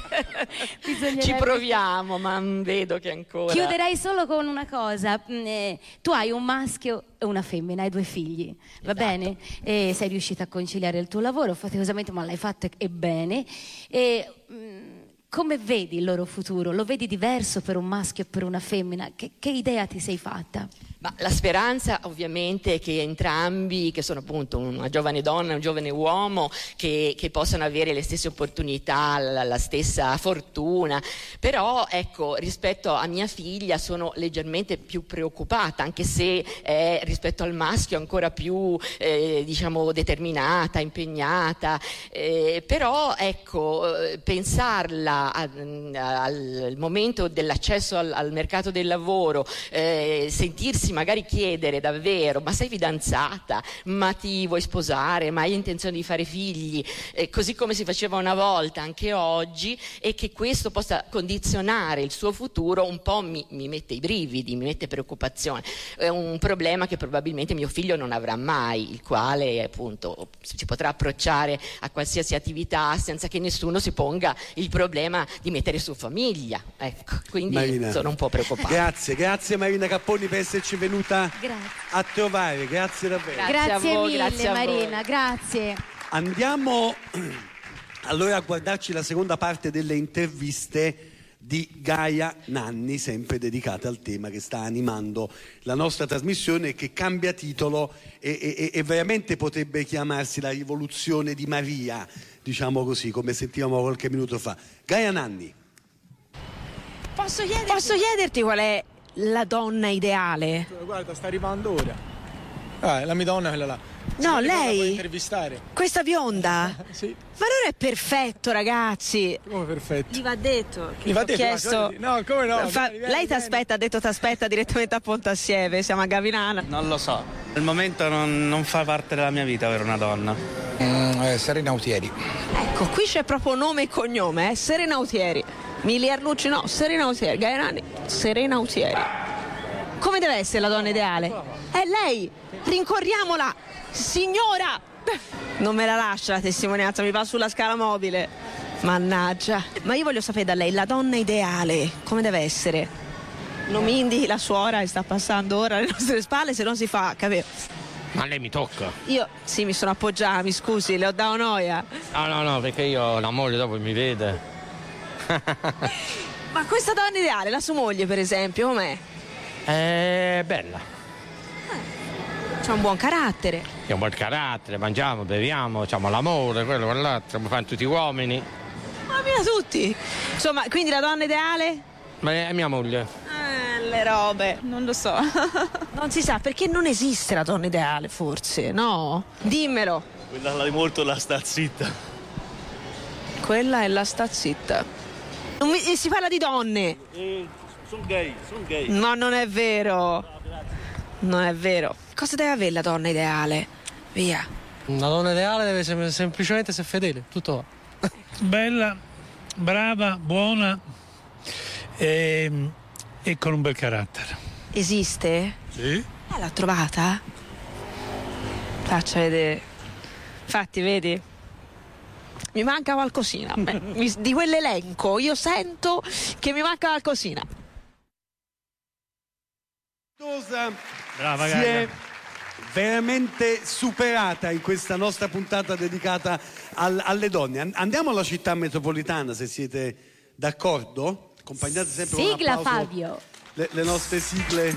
Ci proviamo, ma vedo che ancora... Chiuderei solo con una cosa. Mm, eh, tu hai un maschio e una femmina, hai due figli, va Esatto. bene? E sei riuscita a conciliare il tuo lavoro faticosamente, ma l'hai fatto e, e bene. E, mm, come vedi il loro futuro? Lo vedi diverso per un maschio e per una femmina? Che, che idea ti sei fatta? Ma la speranza ovviamente è che entrambi, che sono appunto una giovane donna e un giovane uomo, che, che possano avere le stesse opportunità, la, la stessa fortuna. Però ecco, rispetto a mia figlia sono leggermente più preoccupata, anche se è rispetto al maschio ancora più eh, diciamo determinata, impegnata. Eh, però ecco, pensarla a, a, al momento dell'accesso al, al mercato del lavoro, eh, sentirsi magari chiedere davvero: ma sei fidanzata? Ma ti vuoi sposare? Ma hai intenzione di fare figli? Eh, così come si faceva una volta, anche oggi, e che questo possa condizionare il suo futuro un po' mi, mi mette i brividi, mi mette preoccupazione. È un problema che probabilmente mio figlio non avrà mai, il quale appunto si potrà approcciare a qualsiasi attività senza che nessuno si ponga il problema di mettere su famiglia. Ecco, quindi Marina, sono un po' preoccupata. Grazie, grazie Marina Capponi per esserci venuta Grazie. a trovare, grazie davvero. Grazie, Grazie a voi, mille grazie a voi. Marina, grazie. Andiamo allora a guardarci la seconda parte delle interviste di Gaia Nanni, sempre dedicate al tema che sta animando la nostra trasmissione, che cambia titolo e, e, e veramente potrebbe chiamarsi La rivoluzione di Maria, diciamo così, come sentivamo qualche minuto fa. Gaia Nanni. Posso chiederti, Posso chiederti qual è la donna ideale? Guarda, sta arrivando ora. Ah, la mia donna è quella là. No, Se la puoi lei? intervistare. Questa bionda? Sì. Ma non è perfetto, ragazzi. Come perfetto? Gli va detto che Gli va ho detto, chiesto. ma- no, come no? Fa- Vieni, vieni, lei ti vieni. aspetta, ha detto ti aspetta direttamente a Pontassieve, siamo a Gavinana. Non lo so, al momento non, non fa parte della mia vita avere una donna. Mm, eh, Serena Autieri. Ecco, qui c'è proprio nome e cognome, eh? Serena Autieri. Mili Arlucci no, Serena Autieri. Gairani, Serena Autieri. Come deve essere la donna ideale? È lei! Rincorriamola! Signora! Non me la lascia la testimonianza, mi va sulla scala mobile. Mannaggia. Ma io voglio sapere da lei, la donna ideale, come deve essere? Non mi indichi la suora che sta passando ora alle nostre spalle, se non si fa, capito? Ma lei mi tocca? Io, sì, mi sono appoggiata, mi scusi, le ho dato noia. No, no, no, perché io la moglie dopo mi vede. Ma questa donna ideale, la sua moglie per esempio, com'è? È bella. C'ha un buon carattere. È un buon carattere, mangiamo, beviamo, facciamo l'amore, quello, quell'altro, come fanno tutti gli uomini. Ma mia tutti. Insomma, quindi la donna ideale? Ma è mia moglie. Eh, le robe, non lo so. Non si sa perché non esiste la donna ideale, forse, no? Dimmelo. Quella là di molto la sta zitta. Quella è la sta zitta. Non mi- si parla di donne. Eh, sono gay, sono gay. No, non è vero. Non è vero. Cosa deve avere la donna ideale? Via. Una donna ideale deve sem- semplicemente essere fedele, tutto va. Bella, brava, buona e, e con un bel carattere. Esiste? Sì. Eh, l'ha trovata? Faccia vedere. Infatti, vedi? Mi manca qualcosina. Beh, mi- di quell'elenco io sento che mi manca qualcosina. Brava, si è veramente superata in questa nostra puntata dedicata al- alle donne. An- andiamo alla città metropolitana, se siete d'accordo. Accompagnate sempre con un Sigla, applauso Fabio. le, le nostre sigle.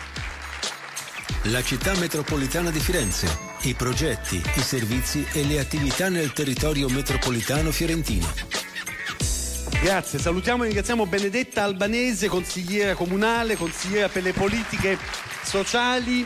La città metropolitana di Firenze, i progetti, i servizi e le attività nel territorio metropolitano fiorentino. Grazie, salutiamo e ringraziamo Benedetta Albanese, consigliera comunale, consigliera per le politiche sociali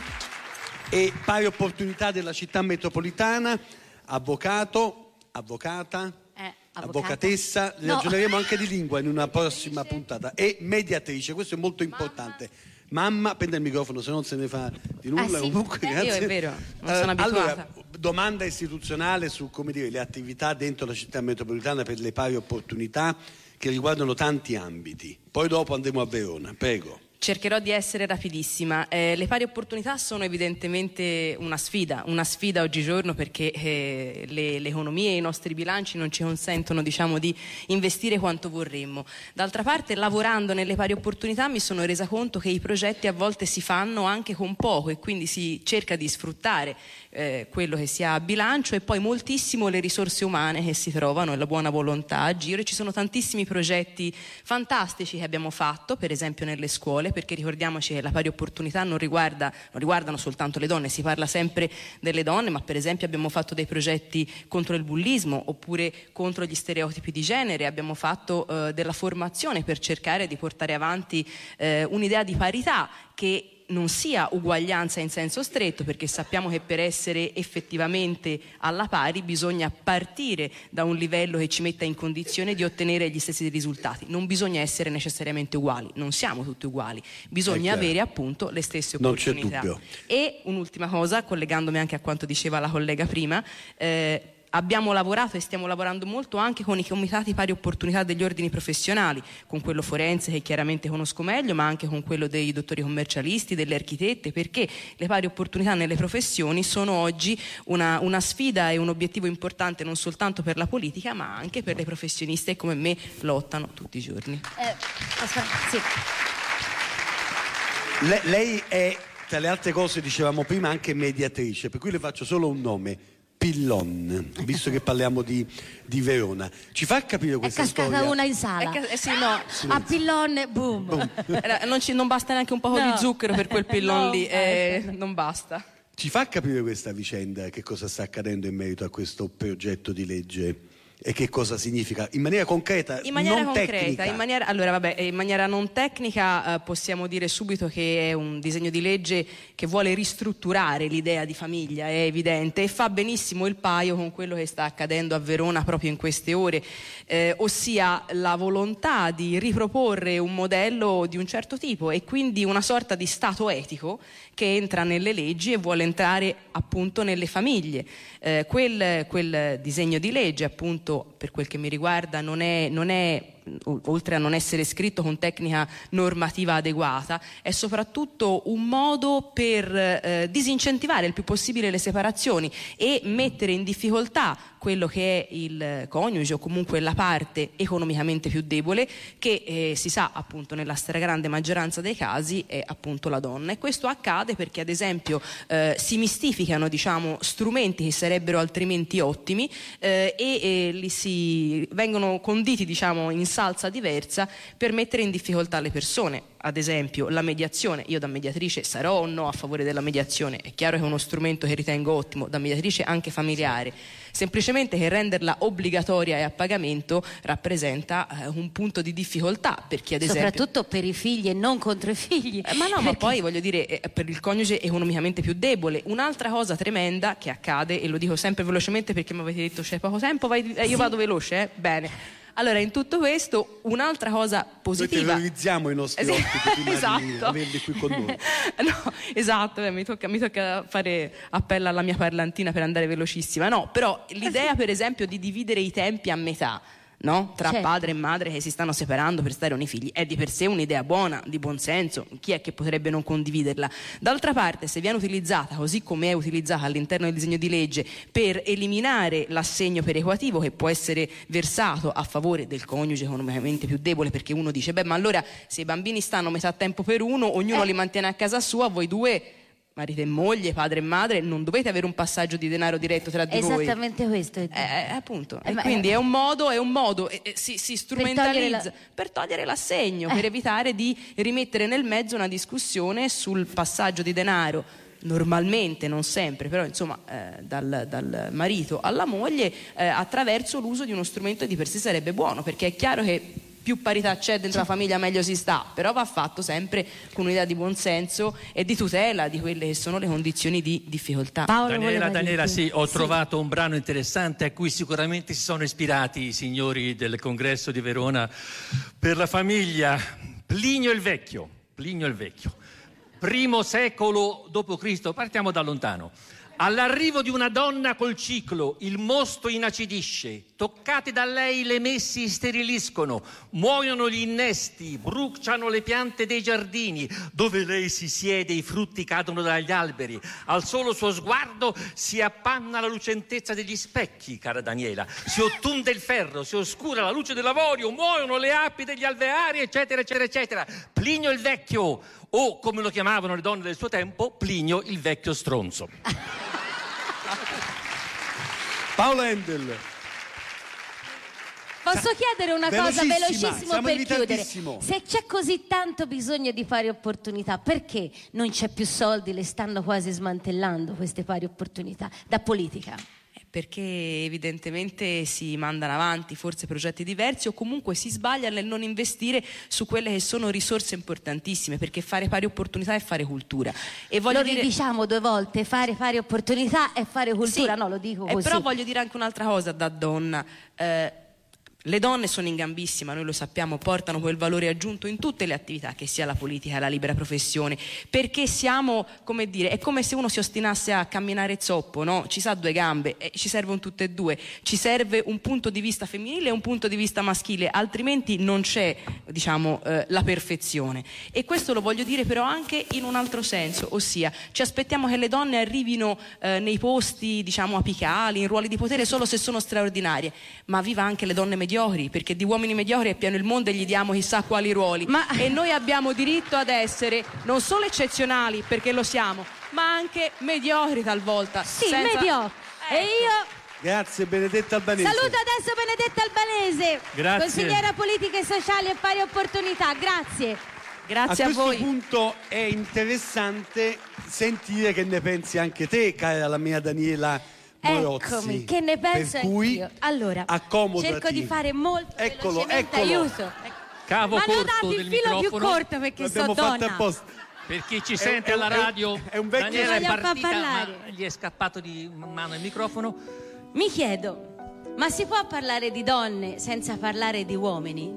e pari opportunità della città metropolitana, avvocato, avvocata, Eh, avvocatessa, No. ragioneremo anche di lingua in una prossima puntata, e mediatrice, questo è molto importante. Mamma, prende il microfono, se non se ne fa di nulla. Eh sì, Comunque, eh, grazie. io è vero, non sono Eh, abituata. Allora, domanda istituzionale su, come dire, le attività dentro la città metropolitana per le pari opportunità che riguardano tanti ambiti. Poi dopo andremo a Verona, prego. Cercherò di essere rapidissima. Eh, le pari opportunità sono evidentemente una sfida, una sfida oggigiorno perché eh, le, le economie e i nostri bilanci non ci consentono, diciamo, di investire quanto vorremmo. D'altra parte, lavorando nelle pari opportunità mi sono resa conto che i progetti a volte si fanno anche con poco e quindi si cerca di sfruttare eh, quello che si ha a bilancio e poi moltissimo le risorse umane che si trovano e la buona volontà a giro. E ci sono tantissimi progetti fantastici che abbiamo fatto, per esempio nelle scuole, perché ricordiamoci che la pari opportunità non riguarda, non riguardano soltanto le donne, si parla sempre delle donne, ma per esempio abbiamo fatto dei progetti contro il bullismo oppure contro gli stereotipi di genere, abbiamo fatto eh, della formazione per cercare di portare avanti eh, un'idea di parità che non sia uguaglianza in senso stretto, perché sappiamo che per essere effettivamente alla pari bisogna partire da un livello che ci metta in condizione di ottenere gli stessi risultati. Non bisogna essere necessariamente uguali, non siamo tutti uguali, bisogna avere appunto le stesse opportunità. Non c'è dubbio. E un'ultima cosa, collegandomi anche a quanto diceva la collega prima, eh, abbiamo lavorato e stiamo lavorando molto anche con i comitati pari opportunità degli ordini professionali, con quello forense che chiaramente conosco meglio, ma anche con quello dei dottori commercialisti, delle architette, perché le pari opportunità nelle professioni sono oggi una, una sfida e un obiettivo importante non soltanto per la politica, ma anche per le professioniste che come me lottano tutti i giorni. Eh, aspetta, sì. Le- lei è, tra le altre cose, dicevamo prima, anche mediatrice, per cui le faccio solo un nome. Pillon, visto che parliamo di, di Verona, ci fa capire È questa cascata storia? una in sala. Eh, eh sì, no. A pillone, boom. Eh, non, ci- non basta neanche un po' No. di zucchero per quel pillon No, lì, eh, non basta. Ci fa capire questa vicenda, che cosa sta accadendo in merito a questo progetto di legge e che cosa significa in maniera concreta, In maniera non concreta, tecnica. in maniera, allora vabbè, in maniera non tecnica eh, possiamo dire subito che è un disegno di legge che vuole ristrutturare l'idea di famiglia, è evidente, e fa benissimo il paio con quello che sta accadendo a Verona proprio in queste ore, eh, ossia la volontà di riproporre un modello di un certo tipo e quindi una sorta di stato etico che entra nelle leggi e vuole entrare appunto nelle famiglie. Eh, quel, quel disegno di legge appunto, per quel che mi riguarda, non è, non è oltre a non essere scritto con tecnica normativa adeguata, è soprattutto un modo per eh, disincentivare il più possibile le separazioni e mettere in difficoltà quello che è il coniuge o comunque la parte economicamente più debole, che eh, si sa appunto nella stragrande maggioranza dei casi è appunto la donna. E questo accade perché ad esempio eh, si mistificano, diciamo, strumenti che sarebbero altrimenti ottimi eh, e, e li si vengono conditi, diciamo, in salsa diversa per mettere in difficoltà le persone. Ad esempio la mediazione, io da mediatrice sarò o no a favore della mediazione, è chiaro che è uno strumento che ritengo ottimo, da mediatrice anche familiare, semplicemente che renderla obbligatoria e a pagamento rappresenta eh, un punto di difficoltà per chi ad esempio... Soprattutto per i figli e non contro i figli. Eh, ma no, ma poi voglio dire, eh, per il coniuge economicamente più debole. Un'altra cosa tremenda che accade, e lo dico sempre velocemente perché mi avete detto c'è poco tempo, vai, eh, io sì. vado veloce, eh? Bene. Allora, in tutto questo, un'altra cosa positiva... Noi terrorizziamo i nostri ospiti prima esatto. di averli qui con noi. No, esatto, eh, mi, tocca, mi tocca fare appello alla mia parlantina per andare velocissima. No, però l'idea, per esempio, di dividere i tempi a metà, no? Tra certo. padre e madre che si stanno separando per stare con i figli è di per sé un'idea buona, di buon senso, chi è che potrebbe non condividerla? D'altra parte, se viene utilizzata così come è utilizzata all'interno del disegno di legge per eliminare l'assegno perequativo che può essere versato a favore del coniuge economicamente più debole, perché uno dice beh, ma allora se i bambini stanno metà tempo per uno, ognuno eh. li mantiene a casa sua, voi due marito e moglie, padre e madre, non dovete avere un passaggio di denaro diretto tra di voi. Esattamente questo. Eh, eh, appunto. Eh, e ma quindi è... è un modo, è un modo, eh, si, si strumentalizza per togliere, la... per togliere l'assegno, eh. per evitare di rimettere nel mezzo una discussione sul passaggio di denaro. Normalmente, non sempre, però insomma eh, dal, dal marito alla moglie eh, attraverso l'uso di uno strumento che di per sé sarebbe buono, perché è chiaro che più parità c'è dentro la famiglia meglio si sta, però va fatto sempre con un'idea di buonsenso e di tutela di quelle che sono le condizioni di difficoltà. Paolo, Daniela, Daniela, sì, ho sì. trovato un brano interessante a cui sicuramente si sono ispirati i signori del Congresso di Verona per la famiglia. Plinio il Vecchio, Plinio il Vecchio, primo secolo dopo Cristo, partiamo da lontano. All'arrivo di una donna col ciclo, il mosto inacidisce, toccate da lei le messi steriliscono, muoiono gli innesti, bruciano le piante dei giardini, dove lei si siede i frutti cadono dagli alberi, al solo suo sguardo si appanna la lucentezza degli specchi, cara Daniela, si ottunde il ferro, si oscura la luce dell'avorio, muoiono le api degli alveari, eccetera, eccetera, eccetera. Plinio il Vecchio, o come lo chiamavano le donne del suo tempo, Plinio il Vecchio Stronzo. Paolo Endel. Posso chiedere una cosa velocissimo per chiudere? Se Se c'è così tanto bisogno di pari opportunità, perché non c'è più soldi, le stanno quasi smantellando queste pari opportunità da politica? Perché evidentemente si mandano avanti forse progetti diversi o comunque si sbaglia nel non investire su quelle che sono risorse importantissime, perché fare pari opportunità è fare cultura. E voglio lo dire... ridiciamo due volte, fare pari opportunità è fare cultura, sì, no, lo dico eh, così. Però voglio dire anche un'altra cosa da donna. Eh, Le donne sono in gambissima, noi lo sappiamo, portano quel valore aggiunto in tutte le attività, che sia la politica, la libera professione, perché siamo, come dire, è come se uno si ostinasse a camminare zoppo, no? Ci sa due gambe, e ci servono tutte e due, ci serve un punto di vista femminile e un punto di vista maschile, altrimenti non c'è, diciamo, eh, la perfezione. E questo lo voglio dire però anche in un altro senso, ossia ci aspettiamo che le donne arrivino eh, nei posti, diciamo, apicali, in ruoli di potere solo se sono straordinarie, ma viva anche le donne mediocri, perché di uomini mediocri è pieno il mondo e gli diamo chissà quali ruoli. Ma... E noi abbiamo diritto ad essere non solo eccezionali, perché lo siamo, ma anche mediocri talvolta. Sì, senza... mediocri. Ecco. E io... Grazie Benedetta Albanese. Saluto adesso Benedetta Albanese, Grazie. consigliera politiche sociali e pari opportunità. Grazie. Grazie a, a voi. A questo punto è interessante sentire che ne pensi anche te, cara la mia Daniela Morozzi. Eccomi, che ne penso per cui anch'io. Allora, accomodati. cerco di fare molto eccolo, velocemente, eccolo. aiuto. Cavo Ma non corto date del il filo microfono. più corto perché L'abbiamo so fatto donna. apposta. Per chi ci È- sente è- alla è un- radio, è un vecchio- Daniela è Voglio far partita, parlare. ma gli è scappato di mano il microfono. Mi chiedo, ma si può parlare di donne senza parlare di uomini?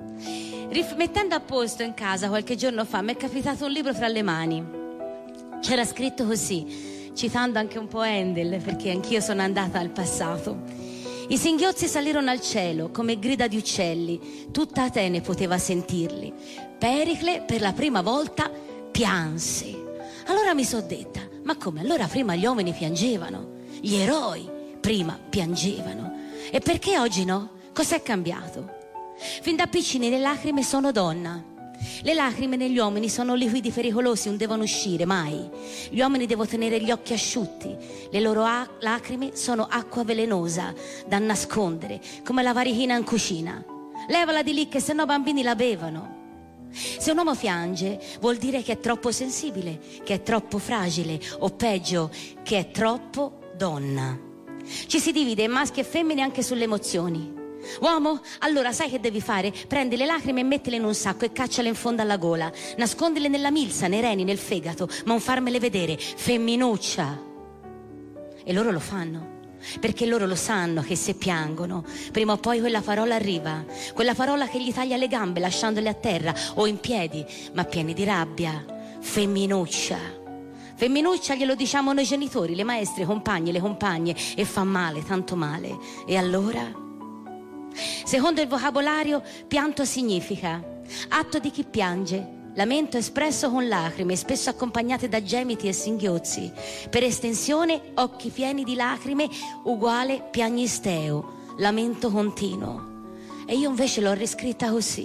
Rif- mettendo a posto in casa qualche giorno fa mi è capitato un libro fra le mani. C'era scritto così, citando anche un po' Handel, perché anch'io sono andata al passato. I singhiozzi salirono al cielo come grida di uccelli, tutta Atene poteva sentirli. Pericle per la prima volta pianse. Allora mi sono detta, ma come? Allora prima gli uomini piangevano, gli eroi prima piangevano. E perché oggi no? Cos'è cambiato? Fin da piccini le lacrime sono donna. Le lacrime negli uomini sono liquidi pericolosi, non devono uscire mai. Gli uomini devono tenere gli occhi asciutti. Le loro a- lacrime sono acqua velenosa da nascondere, come la varichina in cucina. levala di lì che sennò bambini la bevono. Se un uomo piange vuol dire che è troppo sensibile, che è troppo fragile o peggio che è troppo donna. Ci si divide in maschi e femmine anche sulle emozioni. Uomo, allora sai che devi fare? Prendi le lacrime e mettile in un sacco e cacciale in fondo alla gola, nascondile nella milza, nei reni, nel fegato, ma non farmele vedere. Femminuccia. E loro lo fanno, perché loro lo sanno che se piangono prima o poi quella parola arriva, quella parola che gli taglia le gambe lasciandole a terra o in piedi, ma pieni di rabbia. Femminuccia. Femminuccia glielo diciamo noi genitori, le maestre, i compagni, le compagne, e fa male, tanto male. E allora? Secondo il vocabolario, pianto significa atto di chi piange, lamento espresso con lacrime, spesso accompagnate da gemiti e singhiozzi. Per estensione, occhi pieni di lacrime uguale piagnisteo, lamento continuo. E io invece l'ho riscritta così: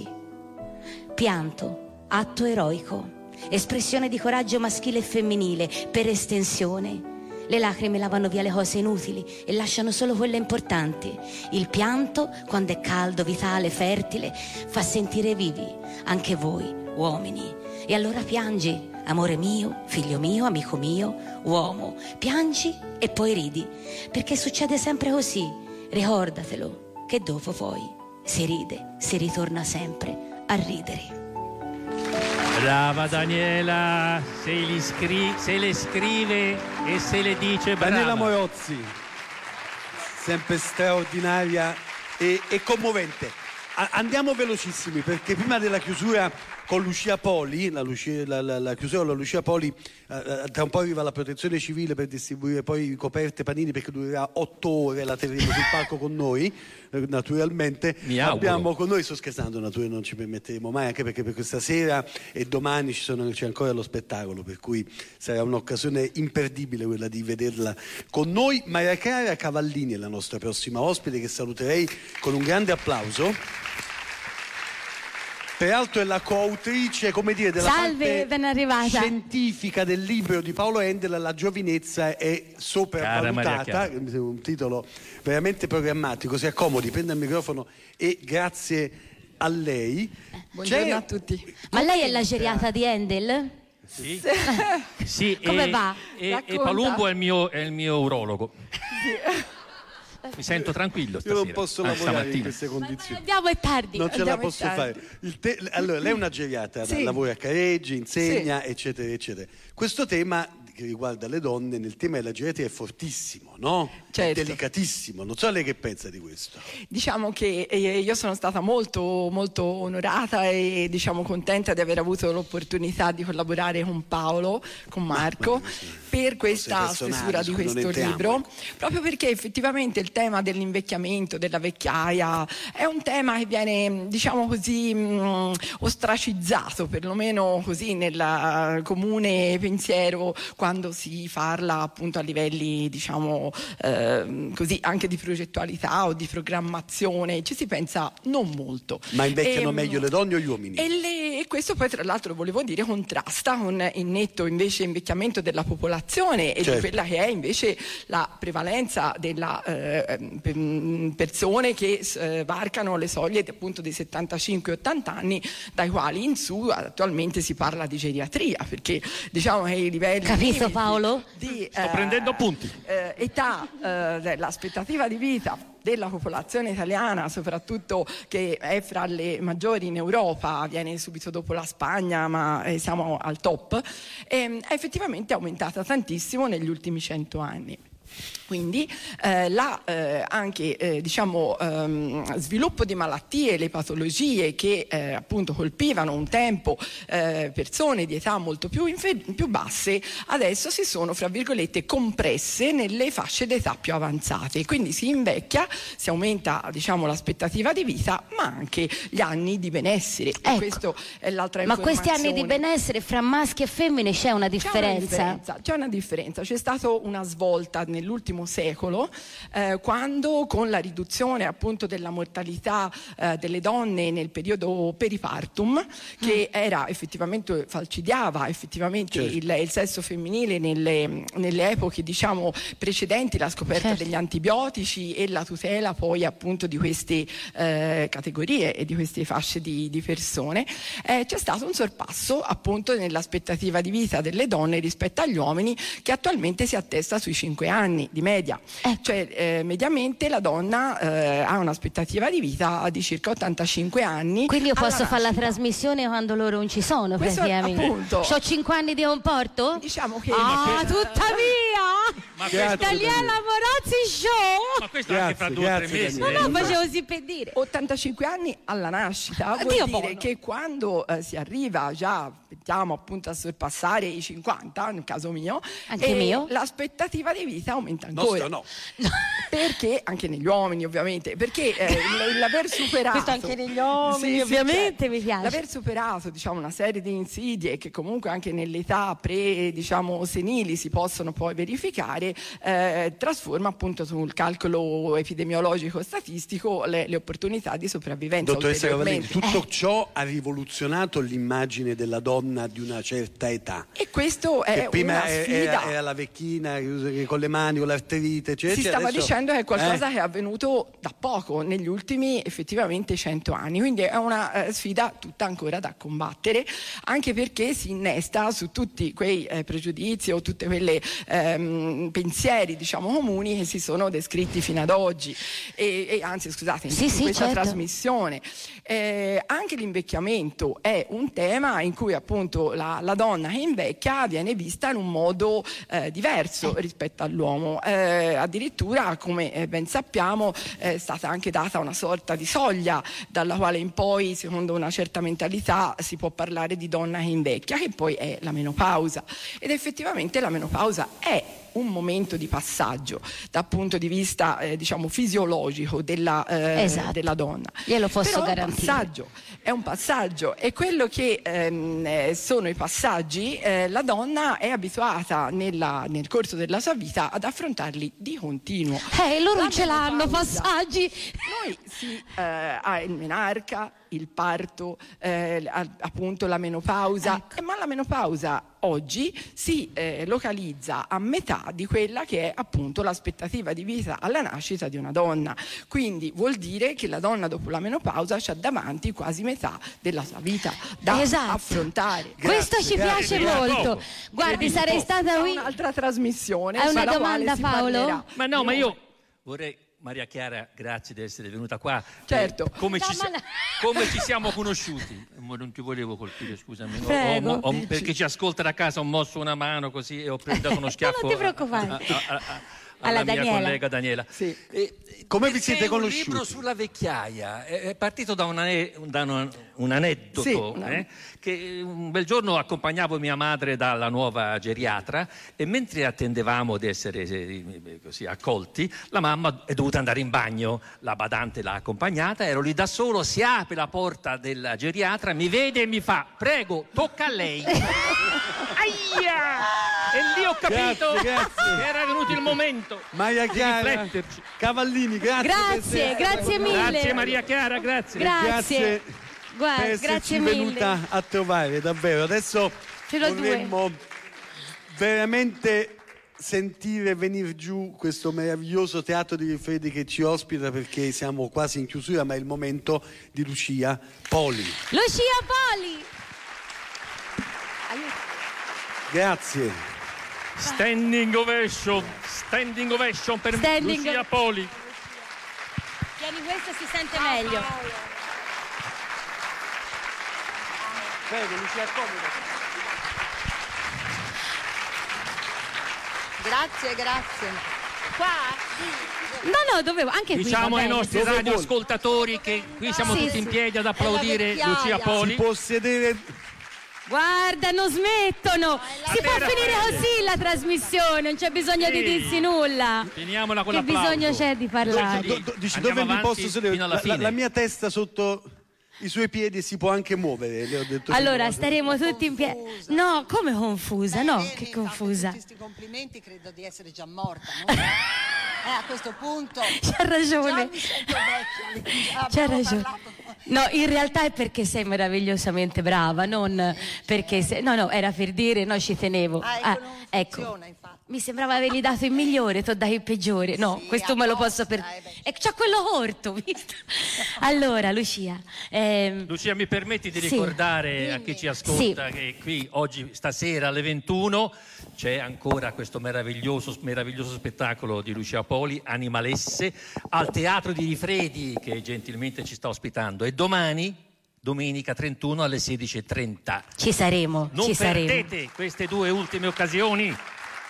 pianto, atto eroico, espressione di coraggio maschile e femminile. Per estensione, le lacrime lavano via le cose inutili e lasciano solo quelle importanti. Il pianto, quando è caldo, vitale, fertile, fa sentire vivi anche voi, uomini. E allora piangi, amore mio, figlio mio, amico mio, uomo. Piangi e poi ridi, perché succede sempre così. Ricordatelo, che dopo poi si ride, si ritorna sempre a ridere. Brava Daniela, se, li scri- se le scrive e se le dice brava. Daniela Morozzi, sempre straordinaria e, e commovente. A- andiamo velocissimi, perché prima della chiusura con Lucia Poli, la, Lucia, la, la, la chiusura con la Lucia Poli, eh, tra un po' arriva la protezione civile per distribuire poi coperte, panini, perché durerà otto ore, la terremo sul palco con noi, eh, naturalmente. Mi auguro. Abbiamo con noi, sto scherzando, naturalmente non ci permetteremo mai, anche perché per questa sera e domani ci sono, c'è ancora lo spettacolo, per cui sarà un'occasione imperdibile quella di vederla con noi. Maria Chiara Cavallini è la nostra prossima ospite, che saluterei con un grande applauso. Peraltro è la coautrice, come dire, della Salve, ben arrivata. scientifica del libro di Paolo Endel, La giovinezza è sopravvalutata, un titolo veramente programmatico. Si accomodi, prenda il microfono e grazie a lei. Buongiorno C'è... a tutti. Ma lei è la geriatra di Endel? Sì, sì. Come e, va? E, e Palumbo è il mio, è il mio urologo. Sì. Mi sento tranquillo stasera. Io non posso ah, lavorare stamattina. in queste condizioni. Andiamo, è tardi. Non ce Andiamo la posso tardi. fare. Il te... Allora, lei è una geriatra, Sì. lavora a Careggi, insegna, Sì. eccetera, eccetera. Questo tema che riguarda le donne, nel tema della geriatria è fortissimo, no? Certo. È delicatissimo. Non so lei che pensa di questo. Diciamo che eh, io sono stata molto, molto onorata e diciamo contenta di aver avuto l'opportunità di collaborare con Paolo, con Marco, Ma, sì. per questa Cose personali, stesura di scusi, non questo entriamo, libro, ecco. proprio perché effettivamente il tema dell'invecchiamento, della vecchiaia, è un tema che viene, diciamo così, mh, ostracizzato, perlomeno così nel uh, comune pensiero, quando si parla appunto a livelli, diciamo, eh, così anche di progettualità o di programmazione, ci si pensa non molto. Ma invecchiano E, meglio le donne o gli uomini? E, le, e questo poi tra l'altro volevo dire contrasta con il netto invece invecchiamento della popolazione e Certo. di quella che è invece la prevalenza della eh, pe- persone che eh, varcano le soglie appunto dei settantacinque ottanta anni, dai quali in su attualmente si parla di geriatria, perché diciamo che i livelli Capito, Paolo? di Sto eh, prendendo appunti. eh, età, eh, dell'aspettativa di vita della popolazione italiana, soprattutto che è fra le maggiori in Europa, viene subito dopo la Spagna, ma eh, siamo al top, ehm, è effettivamente aumentata tantissimo negli ultimi cento anni. Quindi eh, la, eh, anche eh, diciamo, ehm, sviluppo di malattie, le patologie che eh, appunto colpivano un tempo eh, persone di età molto più, infe- più basse, adesso si sono fra virgolette compresse nelle fasce d'età più avanzate. Quindi si invecchia, si aumenta diciamo, l'aspettativa di vita, ma anche gli anni di benessere. Ecco. E questo è l'altra Ma informazione. questi anni di benessere fra maschi e femmine c'è una C'è una differenza? differenza, c'è una differenza. C'è stata una svolta nell'ultimo ventesimo secolo, eh, quando con la riduzione appunto della mortalità eh, delle donne nel periodo peripartum, che era effettivamente, falcidiava effettivamente Certo. il, il sesso femminile nelle, nelle epoche diciamo precedenti la scoperta Certo. degli antibiotici e la tutela poi appunto di queste eh, categorie e di queste fasce di, di persone, eh, c'è stato un sorpasso appunto nell'aspettativa di vita delle donne rispetto agli uomini, che attualmente si attesta sui cinque anni di media. Ecco. Cioè eh, mediamente la donna eh, ha un'aspettativa di vita di circa ottantacinque anni. Quindi io alla posso fare la nascita. trasmissione quando loro non ci sono, Questo, praticamente. appunto. C'ho cinque anni di comporto? Diciamo che Ah, tuttavia! Ma Grazie, Daniela Morazzi Show! Ma questo anche fra due o tre Grazie, mesi. No, eh. no, facevo così per dire. ottantacinque anni alla nascita vuol Dio dire buono. che quando eh, si arriva già mettiamo appunto a sorpassare i cinquanta nel caso mio, Anche eh, mio. l'aspettativa di vita aumenta ancora. Nostra no. Perché anche negli uomini ovviamente, perché eh, il- l'aver superato Questo anche negli uomini, Sì, sì, ovviamente, certo. mi piace. L'aver superato diciamo una serie di insidie che comunque anche nell'età pre diciamo senili si possono poi verificare, eh, trasforma appunto sul calcolo epidemiologico statistico le, le opportunità di sopravvivenza. Dottoressa Cavallini, ulteriormente. tutto ciò ha rivoluzionato l'immagine della donna di una certa età. E questo è Che prima una era- sfida. era, era la vecchina che con le mani, con l'arterite, eccetera. Si stava adesso- dicendo che è qualcosa Eh? che è avvenuto da poco, negli ultimi effettivamente cento anni, quindi è una eh, sfida tutta ancora da combattere, anche perché si innesta su tutti quei eh, pregiudizi o tutte quelle ehm, pensieri diciamo comuni che si sono descritti fino ad oggi e, e anzi scusate in Sì, sì, questa certo. trasmissione. Eh, anche l'invecchiamento è un tema in cui appunto la, la donna che invecchia viene vista in un modo eh, diverso rispetto all'uomo. Eh, addirittura, come eh, ben sappiamo, è stata anche data una sorta di soglia dalla quale in poi, secondo una certa mentalità, si può parlare di donna che invecchia, che poi è la menopausa. Ed effettivamente la menopausa è un momento di passaggio dal punto di vista eh, diciamo fisiologico della, eh, Esatto. della donna. Glielo posso Però è un garantire. passaggio, è un passaggio e quello che ehm, eh, sono i passaggi, eh, la donna è abituata nella- nel corso della sua vita ad affrontarli di continuo. Eh, loro La non ce l'hanno, menopausa. passaggi. Noi si eh, ha il menarca, il parto, eh, a- appunto la menopausa, Ecco. eh, ma la menopausa oggi si eh, localizza a metà di quella che è appunto l'aspettativa di vita alla nascita di una donna. Quindi vuol dire che la donna dopo la menopausa c'ha davanti quasi metà della sua vita da Esatto. affrontare. Questo ci grazie, piace grazie. molto. Guardi, sarei stata È qui. un'altra trasmissione Hai una sulla quale domanda, si Paolo? parlerà. Ma no, ma io vorrei, Maria Chiara, grazie di essere venuta qua. Certo. Eh, come, ci, No, si- ma no. come ci siamo conosciuti? Ma non ti volevo colpire, scusami. Ho- Prego. ho- ho- perché ci ascolta da casa, ho mosso una mano così e ho preso uno schiaffo. Non ti preoccupare. a- a- a- a- Alla alla mia Daniela. collega Daniela. Sì. E- Come vi perché siete un conosciuti? libro sulla vecchiaia è è partito da un, ane- da un- un aneddoto, Sì, una- eh, che un bel giorno accompagnavo mia madre dalla nuova geriatra e mentre attendevamo di essere eh, così accolti, la mamma è dovuta andare in bagno, la badante l'ha accompagnata, ero lì da solo, si apre la porta della geriatra, mi vede e mi fa: prego, tocca a lei. Aia! E lì ho capito Grazie, grazie. che era venuto il momento Maria di Chiara, rifletterci. Cavallini, grazie. per Grazie, essere- grazie mille. Grazie Maria Chiara, grazie. Grazie. Grazie Guarda, per esserci grazie mille. venuta a trovare, davvero. Adesso Ce l'ho due. vorremmo veramente sentire venire giù questo meraviglioso teatro di Rifredi che ci ospita, perché siamo quasi in chiusura, ma è il momento di Lucia Poli. Lucia Poli. Grazie. Standing ovation, standing ovation per Standing Lucia o- Poli. Tieni questo, si sente meglio. Prego, Lucia, accomoda. Grazie, grazie. Qua? No, no, dovevo anche qui. Diciamo va ai bene. nostri radioascoltatori che qui siamo Sì, tutti sì. in piedi ad È applaudire la Lucia vecchiaia. Poli. Si può sedere. Guarda, non smettono. Si può Sera, finire Fede. così la trasmissione, non c'è bisogno di Sì. dirsi nulla. Finiamola con Che l'applauso. bisogno c'è di parlare? Do- do- dici Andiamo dove mi avanti posso sedere? fino alla La, la- fine. la mia testa sotto. I suoi piedi si può anche muovere, le ho detto. Allora, staremo tutti in piedi. No, come confusa? No, che confusa. Questi complimenti credo di essere già morta, no? Eh, a questo punto C'ha ragione. già mi sento vecchia. C'ha Abbiamo ragione. parlato- No, in realtà è perché sei meravigliosamente brava, non perché sei... No, no, era per dire, no, ci tenevo. Ah, ecco, Ah, non ecco. funziona, infatti. Mi sembrava avergli dato il migliore, ti ho dato il peggiore. No, Sì, questo me lo posso apposta, per... eh, beh, E c'ha quello corto, visto? Allora, Lucia, ehm, Lucia, mi permetti di Sì. ricordare a chi ci ascolta Sì. che qui oggi, stasera alle ventuno, c'è ancora questo meraviglioso, meraviglioso spettacolo di Lucia Poli, Animalesse, al Teatro di Rifredi, che gentilmente ci sta ospitando. E domani, domenica trentuno, alle sedici e trenta. ci saremo, Non ci saremo. perdete queste due ultime occasioni.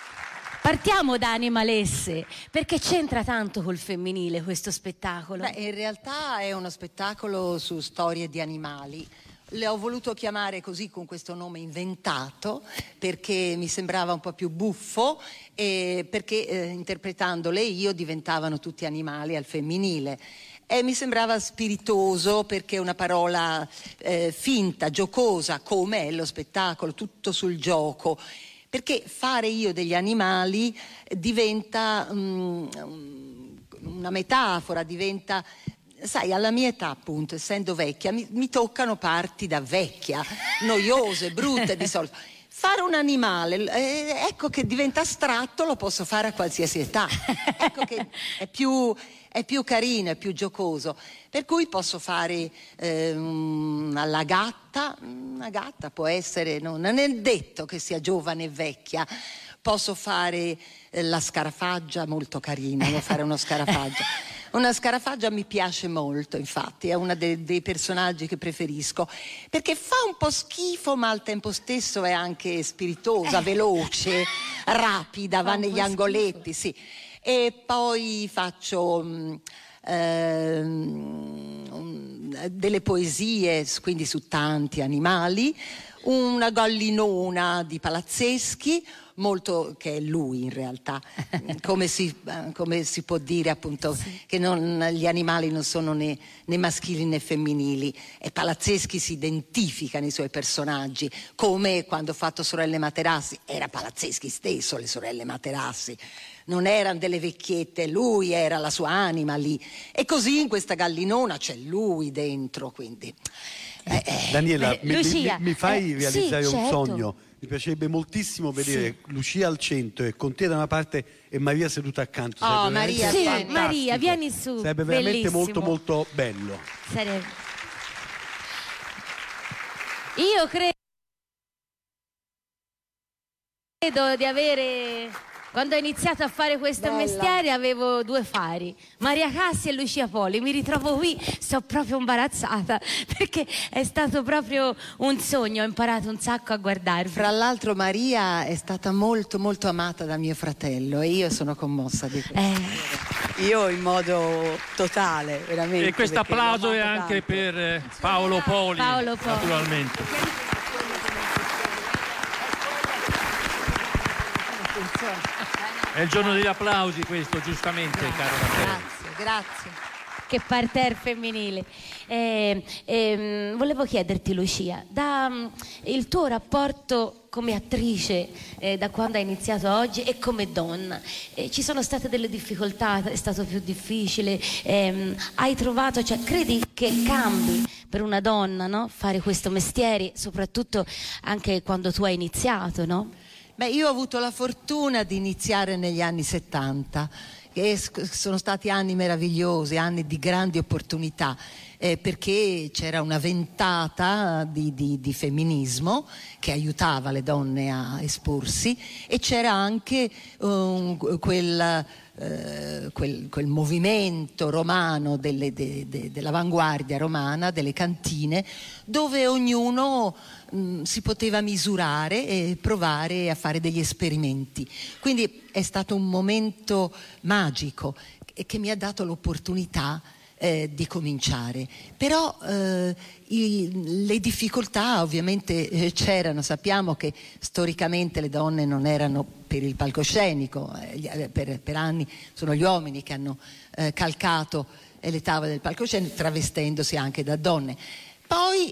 Partiamo da Animalesse, perché c'entra tanto col femminile questo spettacolo? Beh, in realtà è uno spettacolo su storie di animali. Le ho voluto chiamare così, con questo nome inventato, perché mi sembrava un po' più buffo e perché eh, interpretandole io diventavano tutti animali al femminile. E mi sembrava spiritoso perché è una parola eh, finta, giocosa, come è lo spettacolo, tutto sul gioco. Perché fare io degli animali diventa um, una metafora, diventa... Sai, alla mia età, appunto, essendo vecchia, mi, mi toccano parti da vecchia, noiose, brutte di solito. Fare un animale, eh, ecco che diventa astratto, lo posso fare a qualsiasi età. Ecco che è più, è più carino, è più giocoso. Per cui posso fare eh, la gatta, una gatta può essere, no, non è detto che sia giovane e vecchia. Posso fare eh, la scarafaggia, molto carina, devo fare uno scarafaggia. Una scarafaggia mi piace molto, infatti, è uno dei, dei personaggi che preferisco, perché fa un po' schifo, ma al tempo stesso è anche spiritosa, veloce, rapida, va negli angoletti, sì. E poi faccio mh, ehm, delle poesie, quindi su tanti animali, una gallinona di Palazzeschi, molto, che è lui in realtà, come si, come si può dire appunto sì. Che non, gli animali non sono né, né maschili né femminili, e Palazzeschi si identifica nei suoi personaggi, come quando ho fatto Sorelle Materassi, era Palazzeschi stesso, le sorelle Materassi, non erano delle vecchiette, lui era la sua anima lì, e così in questa gallinona c'è lui dentro, quindi... Eh, eh, Daniela, beh, mi, Lucia, mi, mi fai eh, realizzare sì, un certo. sogno? Mi piacerebbe moltissimo vedere Sì. Lucia al centro e con te da una parte e Maria seduta accanto. Oh, Sarebbe Maria, veramente Sì, fantastico. Maria, vieni su. Sarebbe veramente bellissimo. molto molto bello. Sarebbe. Io credo di avere... Quando ho iniziato a fare questo Bella. mestiere avevo due fari, Maria Cassi e Lucia Poli. Mi ritrovo qui, sto proprio imbarazzata perché è stato proprio un sogno, ho imparato un sacco a guardarvi. Fra l'altro Maria è stata molto molto amata da mio fratello e io sono commossa di questo. Eh. Io in modo totale, veramente. E questo perché applauso l'ho è amato anche tanto. per eh, Paolo Poli, Paolo Poli. naturalmente. È il giorno degli applausi questo, giustamente, caro Raffaele. Grazie, grazie. Che parterre femminile. Eh, ehm, volevo chiederti, Lucia, da, mm, il tuo rapporto come attrice eh, da quando hai iniziato a oggi e come donna, eh, ci sono state delle difficoltà? È stato più difficile? Ehm, hai trovato, cioè, credi che cambi per una donna, no? Fare questo mestiere, soprattutto anche quando tu hai iniziato, no? Beh, io ho avuto la fortuna di iniziare negli anni settanta, che sono stati anni meravigliosi, anni di grandi opportunità, eh, perché c'era una ventata di, di, di femminismo che aiutava le donne a esporsi, e c'era anche um, quel, uh, quel, quel movimento romano delle, de, de, dell'avanguardia romana, delle cantine, dove ognuno mh, si poteva misurare e provare a fare degli esperimenti. Quindi è stato un momento magico che mi ha dato l'opportunità eh, di cominciare. Però eh, i, le difficoltà ovviamente eh, c'erano. Sappiamo che storicamente le donne non erano per il palcoscenico, eh, per, per anni sono gli uomini che hanno eh, calcato le tavole del palcoscenico, travestendosi anche da donne. Poi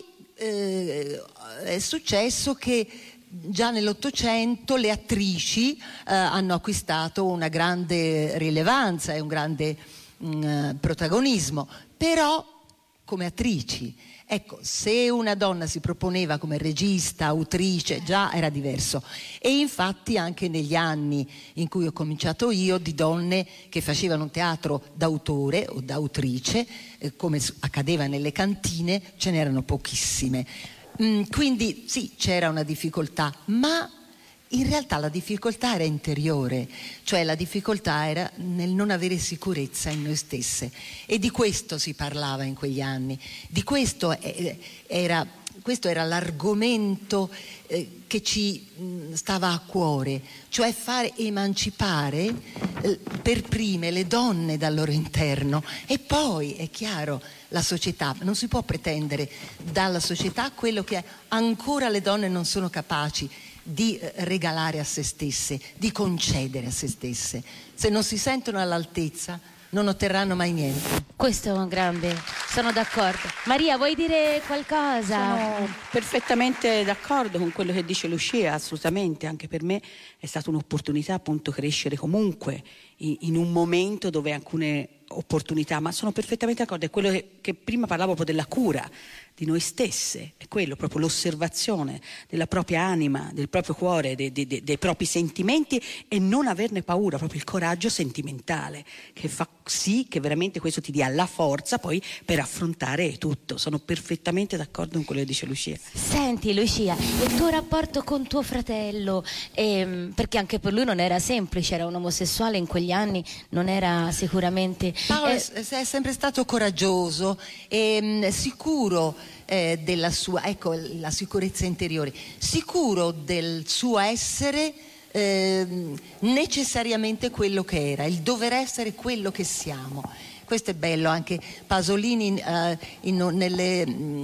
eh, è successo che già nell'Ottocento le attrici eh, hanno acquistato una grande rilevanza e un grande mh, protagonismo, però come attrici. Ecco, se una donna si proponeva come regista, autrice, già era diverso. E infatti anche negli anni in cui ho cominciato io, di donne che facevano un teatro d'autore o d'autrice, eh, come accadeva nelle cantine, ce n'erano pochissime. Mm, quindi sì, c'era una difficoltà, ma in realtà la difficoltà era interiore, cioè la difficoltà era nel non avere sicurezza in noi stesse, e di questo si parlava in quegli anni, di questo era, questo era l'argomento eh, che ci mh, stava a cuore, cioè fare emancipare eh, per prime le donne dal loro interno, e poi è chiaro la società, non si può pretendere dalla società quello che ancora le donne non sono capaci di regalare a se stesse, di concedere a se stesse. Se non si sentono all'altezza non otterranno mai niente. Questo è un grande, sono d'accordo. Maria, vuoi dire qualcosa? Sono perfettamente d'accordo con quello che dice Lucia, assolutamente. Anche per me è stata un'opportunità appunto crescere comunque in, in un momento dove alcune opportunità, ma sono perfettamente d'accordo, è quello che, che prima parlavo proprio della cura di noi stesse, è quello, proprio l'osservazione della propria anima, del proprio cuore, dei, dei, dei propri sentimenti, e non averne paura, proprio il coraggio sentimentale che fa sì che veramente questo ti dia la forza poi per affrontare tutto. Sono perfettamente d'accordo con quello che dice Lucia. Senti Lucia, il tuo rapporto con tuo fratello, ehm, perché anche per lui non era semplice, era un omosessuale in quegli anni, non era sicuramente... Paolo eh, è sempre stato coraggioso e mh, sicuro eh, della sua, ecco, la sicurezza interiore, sicuro del suo essere eh, necessariamente quello che era, il dover essere quello che siamo. Questo è bello, anche Pasolini eh, in, nelle,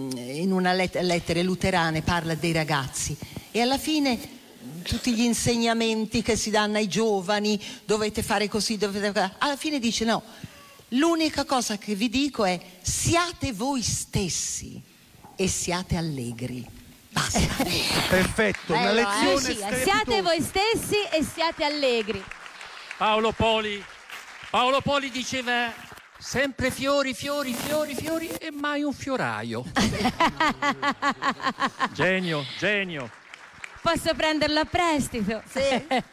in una let- lettere luterane parla dei ragazzi, e alla fine tutti gli insegnamenti che si danno ai giovani, dovete fare così, dovete fare... alla fine dice no, l'unica cosa che vi dico è siate voi stessi e siate allegri. Basta. Perfetto, una bello, lezione eh? strepitosa. Siate voi stessi e siate allegri. Paolo Poli, Paolo Poli diceva sempre fiori, fiori, fiori, fiori e mai un fioraio. Genio, genio. Posso prenderlo a prestito? Sì.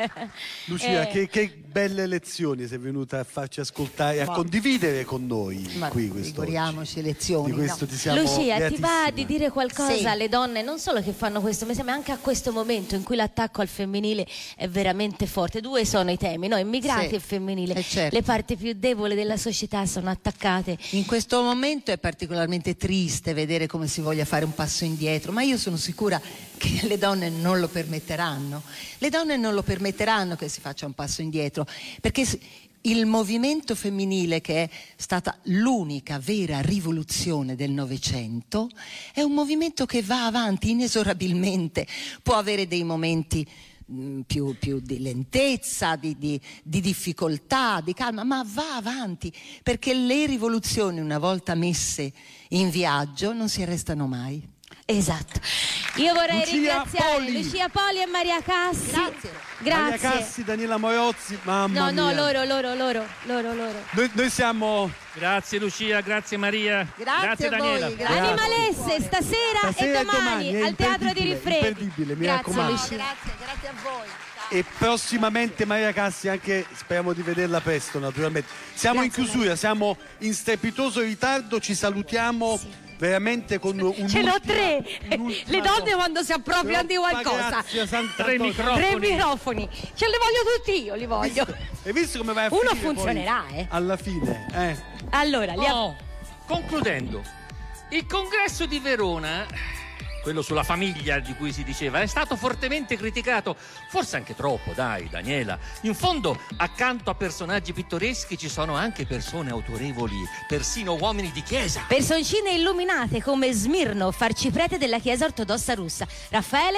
Lucia, Eh. che, che belle lezioni sei venuta a farci ascoltare, a Ma- condividere con noi Ma qui quest'oggi. figuriamoci lezioni. Di questo no? ti siamo Lucia, ti va gratissime. di dire qualcosa Sì. alle donne, non solo che fanno questo mese, ma anche a questo momento in cui l'attacco al femminile è veramente forte? Due sono i temi, no? Immigrati Sì. e femminile. Eh, certo. Le parti più deboli della società sono attaccate. In questo momento è particolarmente triste vedere come si voglia fare un passo indietro, ma io sono sicura che le donne non lo permetteranno. Le donne non lo permetteranno che si faccia un passo indietro, perché s- il movimento femminile, che è stata l'unica vera rivoluzione del Novecento, è un movimento che va avanti inesorabilmente. Può avere dei momenti mh, più, più di lentezza, di, di, di difficoltà, di calma, ma va avanti, perché le rivoluzioni, una volta messe in viaggio, non si arrestano mai. Esatto. Io vorrei Lucia ringraziare Poli. Lucia Poli e Maria Cassi. Grazie. Grazie. Maria Cassi, Daniela Moiozzi, mamma No, no, mia. loro, loro, loro, loro, loro. Noi, noi siamo... Grazie Lucia, grazie Maria. Grazie a voi, Daniela. grazie. Animalesse stasera, Stasera e domani, è al Teatro di imperdibile, Rifredi. imperdibile, mi Grazie raccomando. Lucia. Grazie, grazie a voi. E prossimamente Maria Cassi, anche speriamo di vederla presto, naturalmente. Siamo Grazie, in chiusura, siamo in strepitoso ritardo, ci salutiamo veramente con un Ce n'ho tre. Le donne quando si appropriano di qualcosa. Grazie, Santa Tre Antonia. microfoni. Tre microfoni. Ce li voglio tutti io, li voglio. Hai visto come vai a Uno finire poi funzionerà, eh. alla fine, eh? Allora, li Oh, concludendo, il congresso di Verona, quello sulla famiglia di cui si diceva, è stato fortemente criticato, forse anche troppo, dai Daniela. In fondo, accanto a personaggi pittoreschi ci sono anche persone autorevoli, persino uomini di chiesa. Personcine illuminate come Smirno, arciprete della Chiesa ortodossa russa. Raffaele?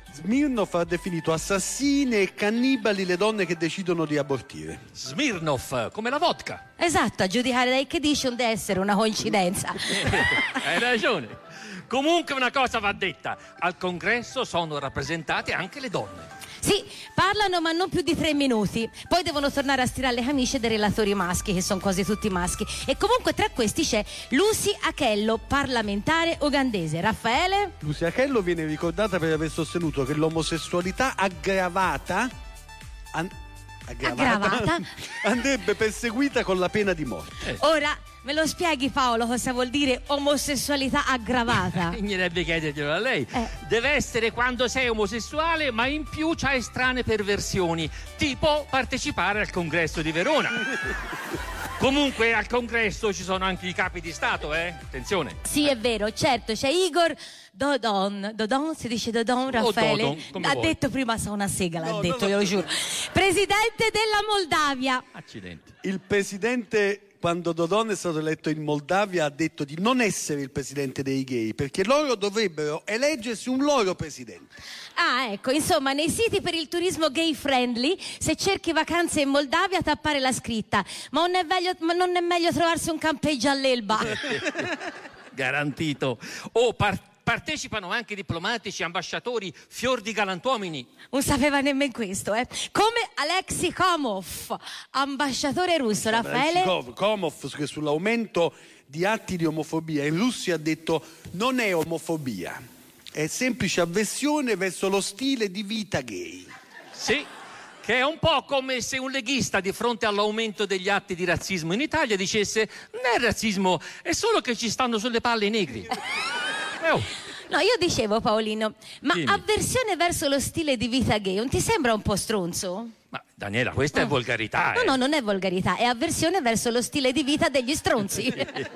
Smirnov ha definito assassine e cannibali le donne che decidono di abortire. Smirnov, come la vodka. Esatto, a giudicare dai che dice non deve essere una coincidenza. Hai ragione. Comunque una cosa va detta, al congresso sono rappresentate anche le donne. Sì, parlano ma non più di tre minuti. Poi devono tornare a stirare le camicie dei relatori maschi, che sono quasi tutti maschi. E comunque tra questi c'è Lucy Akello, parlamentare ugandese. Raffaele? Lucy Akello viene ricordata per aver sostenuto che l'omosessualità aggravata, an- aggravata, aggravata andrebbe perseguita con la pena di morte. Eh. Ora me lo spieghi, Paolo, cosa vuol dire omosessualità aggravata? Bisognerebbe chiederglielo a lei. Eh. Deve essere quando sei omosessuale, ma in più c'hai strane perversioni, tipo partecipare al congresso di Verona. Comunque al congresso ci sono anche i capi di Stato, eh? Attenzione. Sì, è vero, certo, c'è Igor Dodon. Dodon, si dice Dodon, Raffaele? Dodon, come ha vuoi. detto prima sa una sega, l'ha No, detto, no, io no. lo giuro. Presidente della Moldavia. Accidenti. Il presidente, quando Dodon è stato eletto in Moldavia, ha detto di non essere il presidente dei gay, perché loro dovrebbero eleggersi un loro presidente. Ah, ecco, insomma, nei siti per il turismo gay friendly, se cerchi vacanze in Moldavia, tappare la scritta. Ma non è meglio, ma non è meglio trovarsi un campeggio all'Elba. Garantito. Oh, par- partecipano anche diplomatici, ambasciatori, fior di galantuomini. Non sapeva nemmeno questo, eh. Come Alexei Komov, ambasciatore russo. Raffaele? Alexei Komov, che sull'aumento di atti di omofobia in Russia ha detto non è omofobia, è semplice avversione verso lo stile di vita gay. Sì, che è un po' come se un leghista di fronte all'aumento degli atti di razzismo in Italia dicesse non è razzismo, è solo che ci stanno sulle palle i negri. Eh, oh. No, io dicevo, Paolino, ma Dimmi. avversione verso lo stile di vita gay non ti sembra un po' stronzo? Ma Daniela, questa è volgarità. No, eh. no, non è volgarità, è avversione verso lo stile di vita degli stronzi.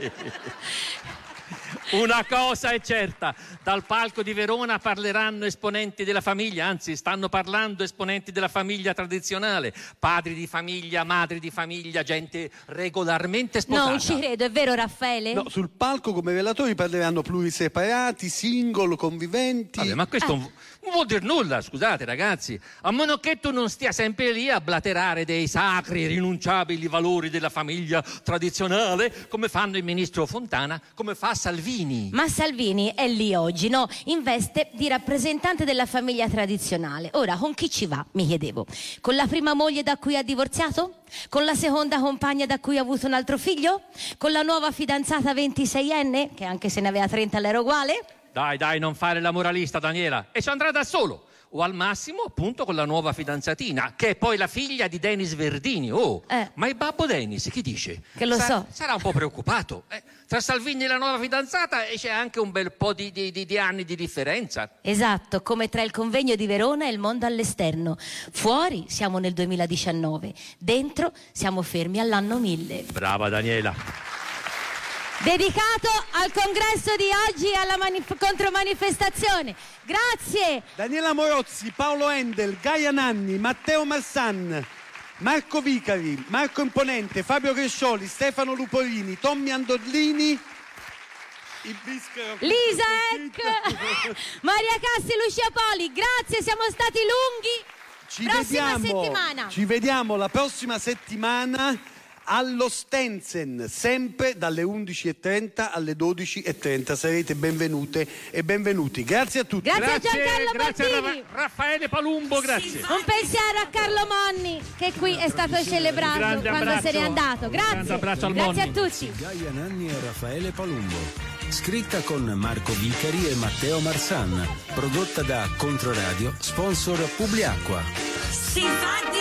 Una cosa è certa, dal palco di Verona parleranno esponenti della famiglia, anzi stanno parlando esponenti della famiglia tradizionale, padri di famiglia, madri di famiglia, gente regolarmente sposata. No, non ci credo, è vero, Raffaele? No, sul palco come relatori parleranno pluriseparati, single, conviventi. Vabbè, ma questo Eh. non, non vuol dire nulla, scusate ragazzi, a meno che tu non stia sempre lì a blaterare dei sacri e rinunciabili valori della famiglia tradizionale, come fanno il ministro Fontana, come fa Salvini. Ma Salvini è lì oggi, no? In veste di rappresentante della famiglia tradizionale. Ora, con chi ci va, mi chiedevo? Con la prima moglie da cui ha divorziato? Con la seconda compagna da cui ha avuto un altro figlio? Con la nuova fidanzata ventiseienne, che anche se ne aveva trenta l'era uguale? Dai, dai, non fare la moralista, Daniela. E ci andrà da solo. O al massimo, appunto, con la nuova fidanzatina, che è poi la figlia di Denis Verdini. Oh, Eh. ma il babbo Denis, che dice? Che lo so. Sarà un po' preoccupato. Eh, tra Salvini e la nuova fidanzata eh, c'è anche un bel po' di, di- di- di anni di differenza. Esatto, come tra il convegno di Verona e il mondo all'esterno. Fuori siamo nel duemiladiciannove, dentro siamo fermi all'anno mille. Brava, Daniela. Dedicato al congresso di oggi e alla manif- contromanifestazione. Grazie. Daniela Morozzi, Paolo Endel, Gaia Nanni, Matteo Marsan, Marco Vicari, Marco Imponente, Fabio Crescioli, Stefano Luporini, Tommy Andorlini, il Bischero, Lisa Eck, Maria Cassi, Lucia Poli, grazie, siamo stati lunghi. Ci Prossima vediamo, settimana. ci vediamo la prossima settimana allo Stenzen, sempre dalle undici e trenta alle dodici e trenta. Sarete benvenute e benvenuti. Grazie a tutti. Grazie, a Giancarlo grazie a Bottini. Ra- Raffaele Palumbo, grazie. Un pensiero a Carlo Monni, che qui è stato celebrato grande quando abbraccio. se n'è andato. Un Grazie. grande abbraccio al Grazie a Monni. tutti. Gaia Nanni e Raffaele Palumbo. Scritta con Marco Vicari e Matteo Marsan. Prodotta da Controradio, sponsor Publiacqua. Si fa